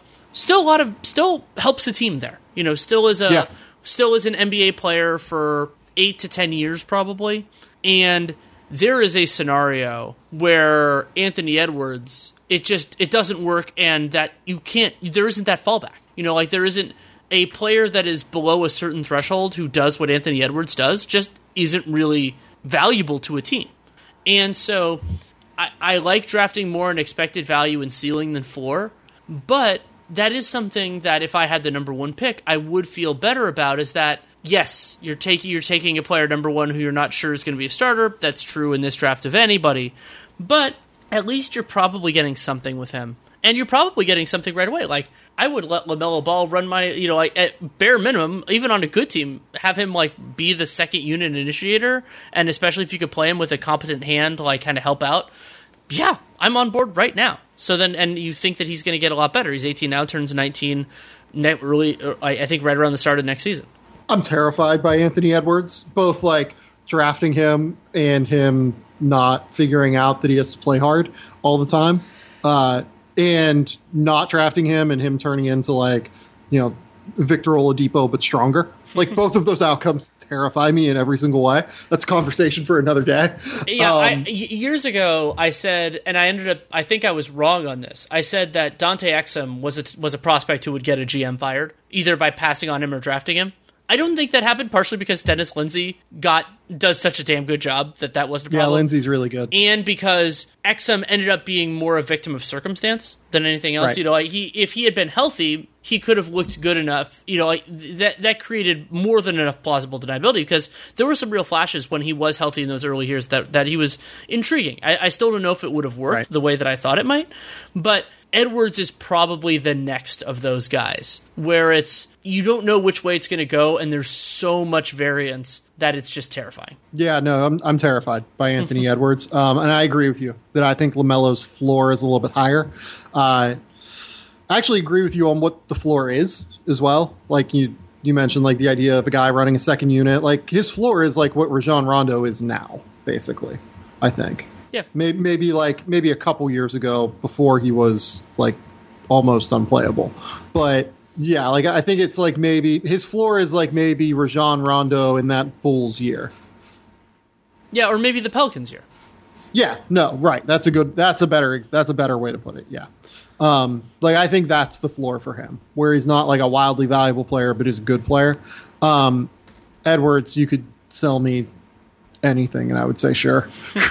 still helps the team there. Still is an NBA player for 8 to 10 years probably. And there is a scenario where Anthony Edwards, it doesn't work, and that there isn't that fallback. There isn't a player that is below a certain threshold who does what Anthony Edwards does, just isn't really valuable to a team. And so I like drafting more in expected value and ceiling than floor, but that is something that if I had the number one pick, I would feel better about, is that, yes, you're taking a player number one who you're not sure is going to be a starter. That's true in this draft of anybody, but at least you're probably getting something with him. And you're probably getting something right away. Like, I would let LaMelo Ball run my, at bare minimum, even on a good team, have him, be the second unit initiator, and especially if you could play him with a competent hand to, kind of help out. Yeah, I'm on board right now. So then, and you think that he's going to get a lot better. He's 18 now, turns 19 I think right around the start of next season. I'm terrified by Anthony Edwards, both, drafting him and him not figuring out that he has to play hard all the time. And not drafting him and him turning into Victor Oladipo but stronger. Both of those outcomes terrify me in every single way. That's a conversation for another day. Yeah, years ago I said, and I think I was wrong on this. I said that Dante Exum was a prospect who would get a GM fired, either by passing on him or drafting him. I don't think that happened, partially because Dennis Lindsey does such a damn good job that wasn't a problem. Yeah, Lindsey's really good. And because Exum ended up being more a victim of circumstance than anything else. Right. If he had been healthy, he could have looked good enough. That created more than enough plausible deniability, because there were some real flashes when he was healthy in those early years that he was intriguing. I still don't know if it would have worked the way that I thought it might, but Edwards is probably the next of those guys where you don't know which way it's going to go, and there's so much variance that it's just terrifying. Yeah, no, I'm terrified by Anthony Edwards, and I agree with you that I think LaMelo's floor is a little bit higher. I actually agree with you on what the floor is as well. You mentioned the idea of a guy running a second unit. His floor is what Rajon Rondo is now, basically, I think. Yeah, maybe a couple years ago before he was almost unplayable, but yeah, I think it's maybe his floor is maybe Rajon Rondo in that Bulls year. Yeah, or maybe the Pelicans year. Yeah, no, right. That's a better way to put it. Yeah, I think that's the floor for him, where he's not a wildly valuable player, but is a good player. Edwards, you could sell me anything, and I would say sure.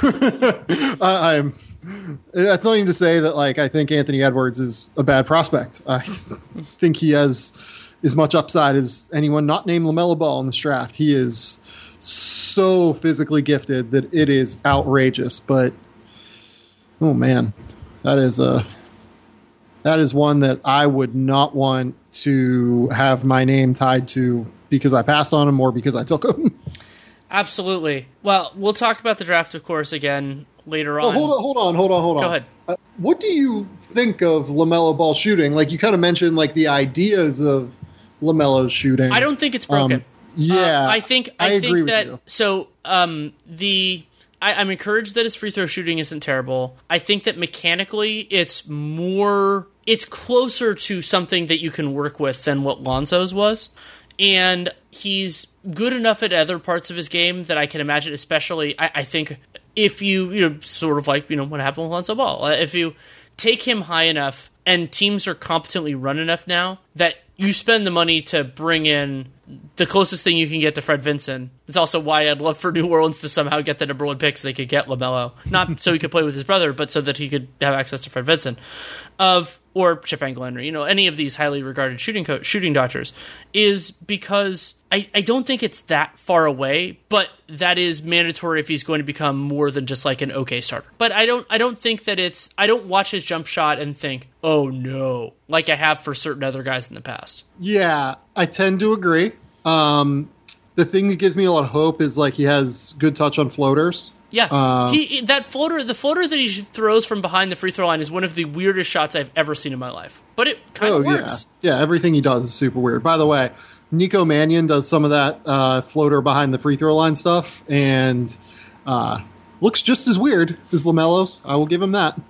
That's nothing to say that I think Anthony Edwards is a bad prospect. I think he has as much upside as anyone not named LaMelo Ball in this draft. He is so physically gifted that it is outrageous. But oh man, that is one that I would not want to have my name tied to because I passed on him or because I took him. Absolutely. Well, we'll talk about the draft, of course, again later on. Hold on. Go ahead. What do you think of LaMelo Ball shooting? You kind of mentioned the ideas of LaMelo's shooting. I don't think it's broken. I think agree that. With you. So I'm encouraged that his free throw shooting isn't terrible. I think that mechanically it's closer to something that you can work with than what Lonzo's was. And he's good enough at other parts of his game that I can imagine, especially, I think, if you sort of what happened with Lonzo Ball. If you take him high enough, and teams are competently run enough now that you spend the money to bring in the closest thing you can get to Fred Vinson. It's also why I'd love for New Orleans to somehow get the number 1 pick so they could get LaMelo. Not so he could play with his brother, but so that he could have access to Fred Vinson. Or Chip Engelland, or any of these highly regarded shooting doctors, is because I don't think it's that far away, but that is mandatory if he's going to become more than just like an okay starter. But I don't think that I don't watch his jump shot and think, oh no, like I have for certain other guys in the past. Yeah, I tend to agree. The thing that gives me a lot of hope is like he has good touch on floaters. Yeah, the floater that he throws from behind the free throw line is one of the weirdest shots I've ever seen in my life. But it kind of works. Yeah, everything he does is super weird. By the way, Nico Mannion does some of that floater behind the free throw line stuff, and looks just as weird as LaMelo's. I will give him that.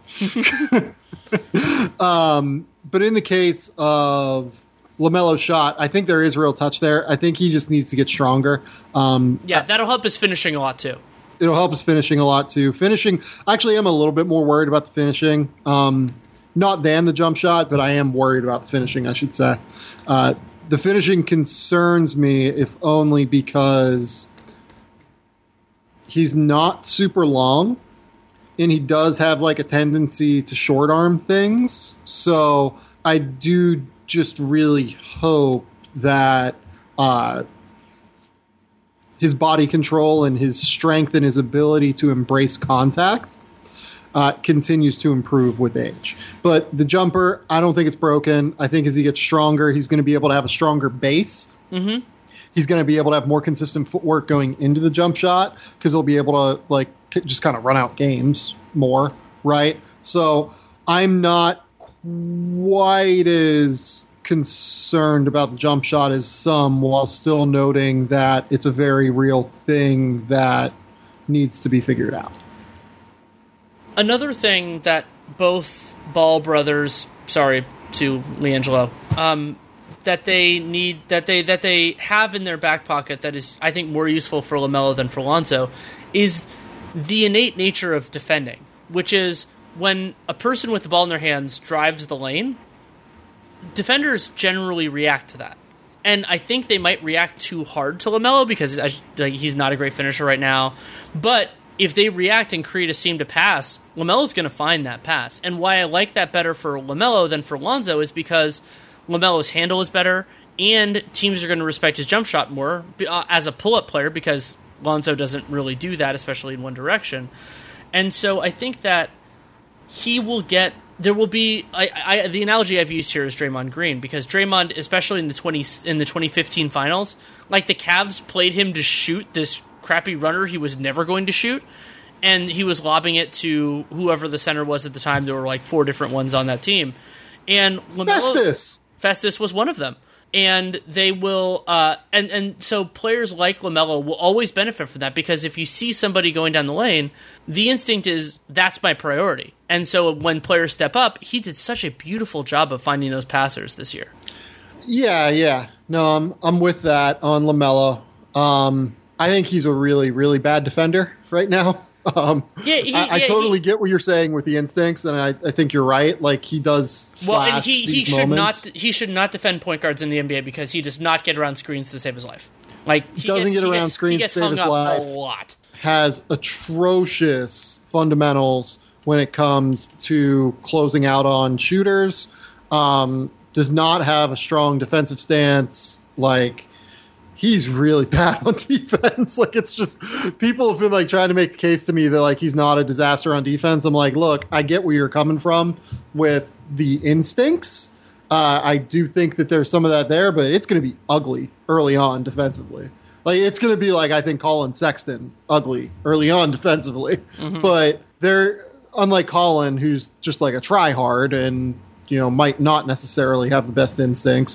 But in the case of LaMelo's shot, I think there is real touch there. I think he just needs to get stronger. That'll help his finishing a lot too. It'll help his finishing a lot too. Finishing, actually, I'm a little bit more worried about the finishing. Not than the jump shot, but I am worried about the finishing, I should say. The finishing concerns me, if only because he's not super long, and he does have like a tendency to short arm things. So I do just really hope that his body control and his strength and his ability to embrace contact continues to improve with age. But the jumper, I don't think it's broken. I think as he gets stronger, he's going to be able to have a stronger base. Mm-hmm. He's going to be able to have more consistent footwork going into the jump shot because he'll be able to like just kind of run out games more, right? So I'm not quite as concerned about the jump shot as some, while still noting that it's a very real thing that needs to be figured out. Another thing that both Ball brothers, sorry to LiAngelo, that they have in their back pocket that is, I think, more useful for LaMelo than for Lonzo, is the innate nature of defending, which is when a person with the ball in their hands drives the lane, defenders generally react to that. And I think they might react too hard to LaMelo because he's not a great finisher right now. But if they react and create a seam to pass, LaMelo's going to find that pass. And why I like that better for LaMelo than for Lonzo is because LaMelo's handle is better, and teams are going to respect his jump shot more as a pull-up player because Lonzo doesn't really do that, especially in one direction. And so I think that he will get... There will be the analogy I've used here is Draymond Green, because Draymond, especially in the 2015 finals, like the Cavs played him to shoot this crappy runner he was never going to shoot, and he was lobbing it to whoever the center was at the time. There were like 4 different ones on that team, and Festus was one of them. And they will, and so players like LaMelo will always benefit from that, because if you see somebody going down the lane, the instinct is, that's my priority. And so when players step up, he did such a beautiful job of finding those passers this year. Yeah. No, I'm with that on LaMelo. I think he's a really, really bad defender right now. I totally get what you're saying with the instincts, and I think you're right. Like, he does flash well, and he should not defend point guards in the NBA because he does not get around screens to save his life. Like, he doesn't get around screens to save his life. A lot. Has atrocious fundamentals when it comes to closing out on shooters. Does not have a strong defensive stance. Like, he's really bad on defense. Like, it's just, people have been like trying to make the case to me that like he's not a disaster on defense. I'm like, look, I get where you're coming from with the instincts. I do think that there's some of that there, but it's going to be ugly early on defensively. Like, it's going to be like, I think, Colin Sexton ugly early on defensively. Mm-hmm. But they're, unlike Colin, who's just like a try-hard and, you know, might not necessarily have the best instincts,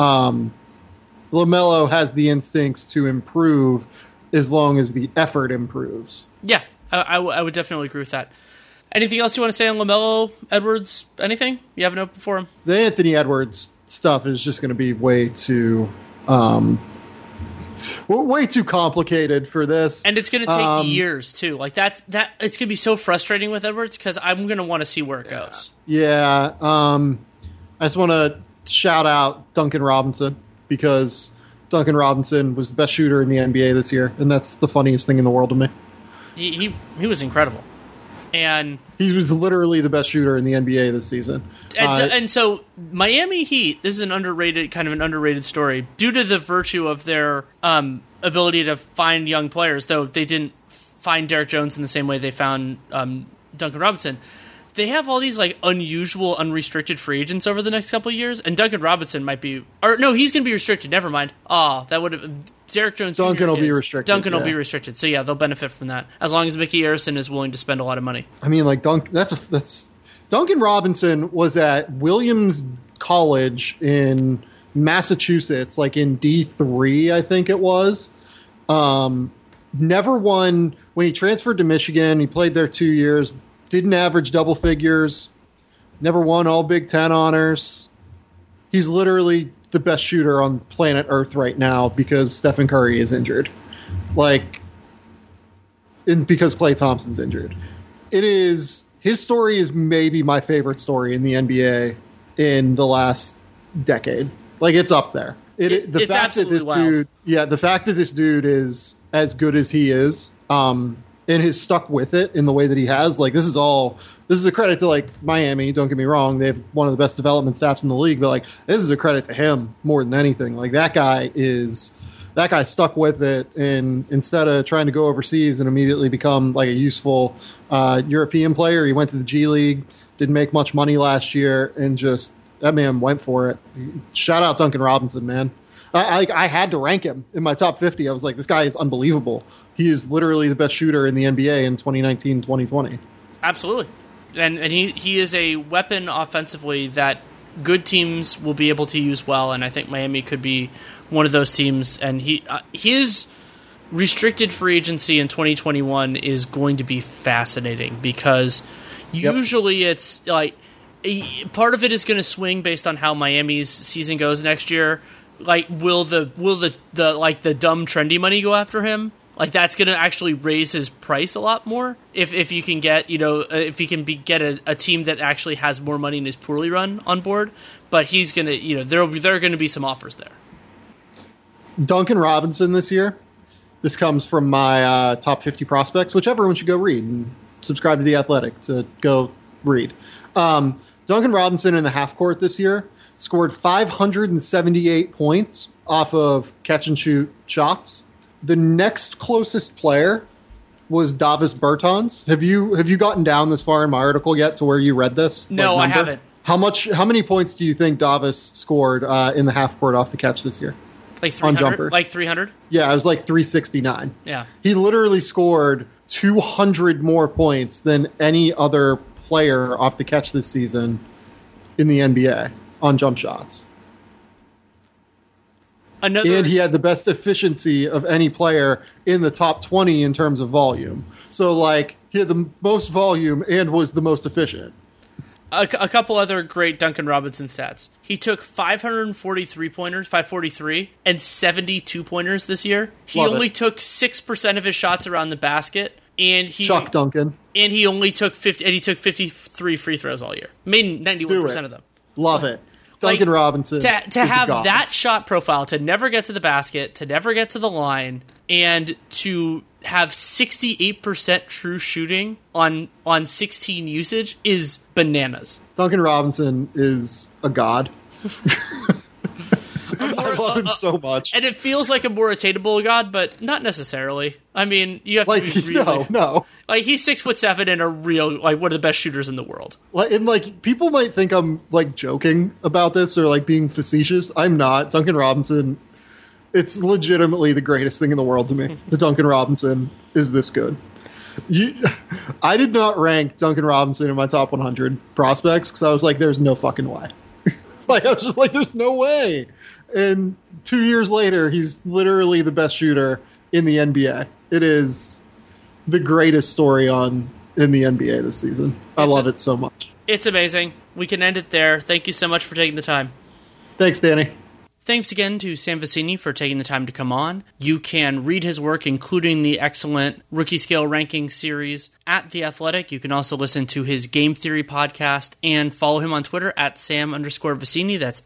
LaMelo has the instincts to improve as long as the effort improves. Yeah, I would definitely agree with that. Anything else you want to say on LaMelo, Edwards, anything? You have an open for him? The Anthony Edwards stuff is just going to be way too We're way too complicated for this. And it's going to take years, too. Like, it's going to be so frustrating with Edwards because I'm going to want to see where it goes. Yeah. I just want to shout out Duncan Robinson because Duncan Robinson was the best shooter in the NBA this year, and that's the funniest thing in the world to me. He was incredible. And he was literally the best shooter in the NBA this season. And so Miami Heat, this is an underrated story due to the virtue of their ability to find young players, though they didn't find Derek Jones in the same way they found Duncan Robinson. They have all these like unusual unrestricted free agents over the next couple of years, and Duncan Robinson might be, or no, he's going to be restricted. Never mind. That would have Derek Jones. Duncan will be restricted. Duncan will be restricted. So yeah, they'll benefit from that as long as Mickey Arison is willing to spend a lot of money. I mean, like that's Duncan Robinson was at Williams College in Massachusetts, like in D3, I think it was. Never won when he transferred to Michigan. He played there 2 years. Didn't average double figures. Never won all Big Ten honors. He's literally the best shooter on planet Earth right now because Stephen Curry is injured. Because Klay Thompson's injured. His story is maybe my favorite story in the NBA in the last decade. Like, it's up there. The fact that this dude is as good as he is, and has stuck with it in the way that he has. Like, this is a credit to like Miami. Don't get me wrong; they have one of the best development staffs in the league. But like, this is a credit to him more than anything. Like, that guy stuck with it, and instead of trying to go overseas and immediately become like a useful European player, he went to the G League. Didn't make much money last year, and just that man went for it. Shout out Duncan Robinson, man. I had to rank him in my top 50. I was like, this guy is unbelievable. He is literally the best shooter in the NBA in 2019-2020. Absolutely. And he is a weapon offensively that good teams will be able to use well, and I think Miami could be one of those teams. And his restricted free agency in 2021 is going to be fascinating because usually it's like part of it is going to swing based on how Miami's season goes next year. Like, will the dumb trendy money go after him? Like, that's going to actually raise his price a lot more if you can get, if he can get a team that actually has more money and is poorly run on board. But he's going to, there are going to be some offers there. Duncan Robinson this year. This comes from my top 50 prospects, which everyone should go read and subscribe to The Athletic to go read. Duncan Robinson in the half court this year scored 578 points off of catch-and-shoot shots. The next closest player was Davis Bertans. Have you gotten down this far in my article yet to where you read this? No, I haven't. How many points do you think Davis scored in the half court off the catch this year? Like 300? On jumpers? Like 300? Yeah, it was like 369. Yeah. He literally scored 200 more points than any other player off the catch this season in the NBA. On jump shots. And he had the best efficiency of any player in the top 20 in terms of volume. So, like, he had the most volume and was the most efficient. A couple other great Duncan Robinson stats. He took 543 pointers, 543, and 72 pointers this year. He only took 6% of his shots around the basket. And Chuck Duncan. And he only took 53 free throws all year. Made 91% of them. Love it. Duncan Robinson. To have that shot profile, to never get to the basket, to never get to the line, and to have 68% true shooting on 16 usage is bananas. Duncan Robinson is a god. I love him so much. And it feels like a more attainable god, but not necessarily. I mean, you have to be really... No. Like, he's 6'7" and a real, like, one of the best shooters in the world. And, like, people might think I'm, like, joking about this or, like, being facetious. I'm not. Duncan Robinson, it's legitimately the greatest thing in the world to me. The Duncan Robinson is this good. I did not rank Duncan Robinson in my top 100 prospects because I was like, there's no fucking way. Like, I was just like, there's no way. And 2 years later, he's literally the best shooter in the NBA. It is the greatest story in the NBA this season. I love it so much. It's amazing. We can end it there. Thank you so much for taking the time. Thanks, Danny. Thanks again to Sam Vecenie for taking the time to come on. You can read his work, including the excellent Rookie Scale Ranking series at The Athletic. You can also listen to his Game Theory podcast and follow him on Twitter at Sam_Vecenie. That's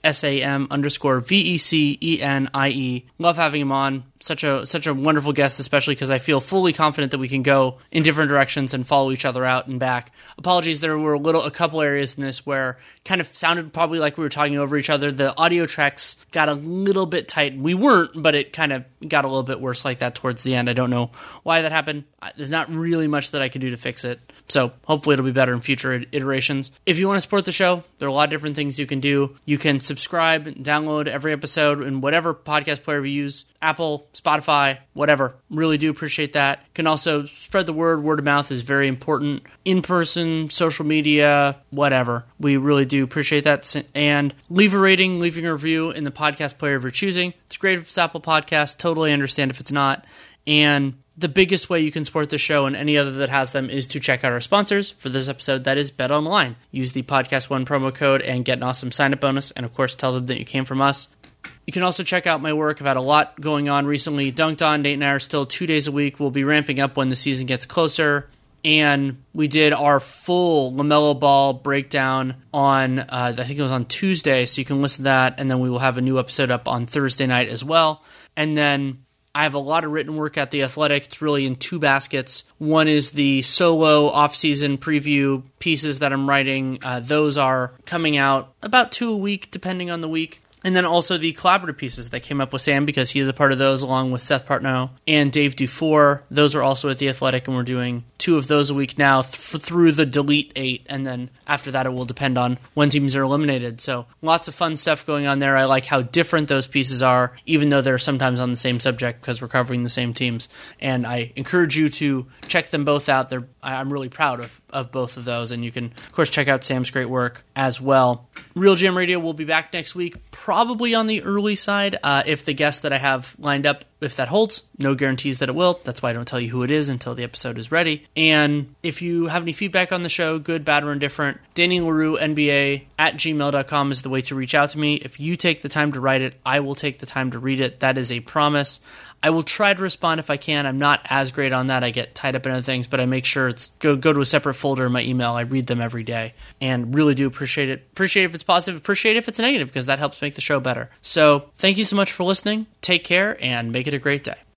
SAM_VECENIE. Love having him on. Such a wonderful guest, especially because I feel fully confident that we can go in different directions and follow each other out and back. Apologies, there were a couple areas in this where kind of sounded probably like we were talking over each other. The audio tracks got a little bit tight. We weren't, but it kind of got a little bit worse like that towards the end. I don't know why that happened. There's not really much that I could do to fix it. So hopefully it'll be better in future iterations. If you want to support the show, there are a lot of different things you can do. You can subscribe, download every episode in whatever podcast player we use, Apple, Spotify, whatever. Really do appreciate that. You can also spread the word. Word of mouth is very important. In person, social media, whatever. We really do appreciate that. And leave a rating, leaving a review in the podcast player of your choosing. It's great if it's Apple Podcast. Totally understand if it's not. And the biggest way you can support the show and any other that has them is to check out our sponsors. For this episode, that is BetOnline. Use the Podcast One promo code and get an awesome sign-up bonus. And, of course, tell them that you came from us. You can also check out my work. I've had a lot going on recently. Dunked On, Nate and I are still 2 days a week. We'll be ramping up when the season gets closer. And we did our full LaMelo Ball breakdown on, I think it was on Tuesday, so you can listen to that. And then we will have a new episode up on Thursday night as well. And then I have a lot of written work at The Athletic. It's really in two baskets. One is the solo off-season preview pieces that I'm writing. Those are coming out about 2 a week, depending on the week. And then also the collaborative pieces that came up with Sam, because he is a part of those, along with Seth Partnow and Dave Dufour. Those are also at The Athletic, and we're doing 2 of those a week now through the Delete 8, and then after that it will depend on when teams are eliminated. So lots of fun stuff going on there. I like how different those pieces are, even though they're sometimes on the same subject because we're covering the same teams. And I encourage you to check them both out. I'm really proud of both of those, and you can, of course, check out Sam's great work as well. Real GM Radio will be back next week, probably on the early side, if the guest that I have lined up, if that holds. No guarantees that it will. That's why I don't tell you who it is until the episode is ready. And if you have any feedback on the show, good, bad, or indifferent, Danny Leroux, NBA @gmail.com is the way to reach out to me. If you take the time to write it, I will take the time to read it. That is a promise. I will try to respond if I can. I'm not as great on that. I get tied up in other things, but I make sure it's go to a separate folder in my email. I read them every day and really do appreciate it. Appreciate if it's positive, appreciate if it's negative, because that helps make the show better. So thank you so much for listening. Take care and make it a great day.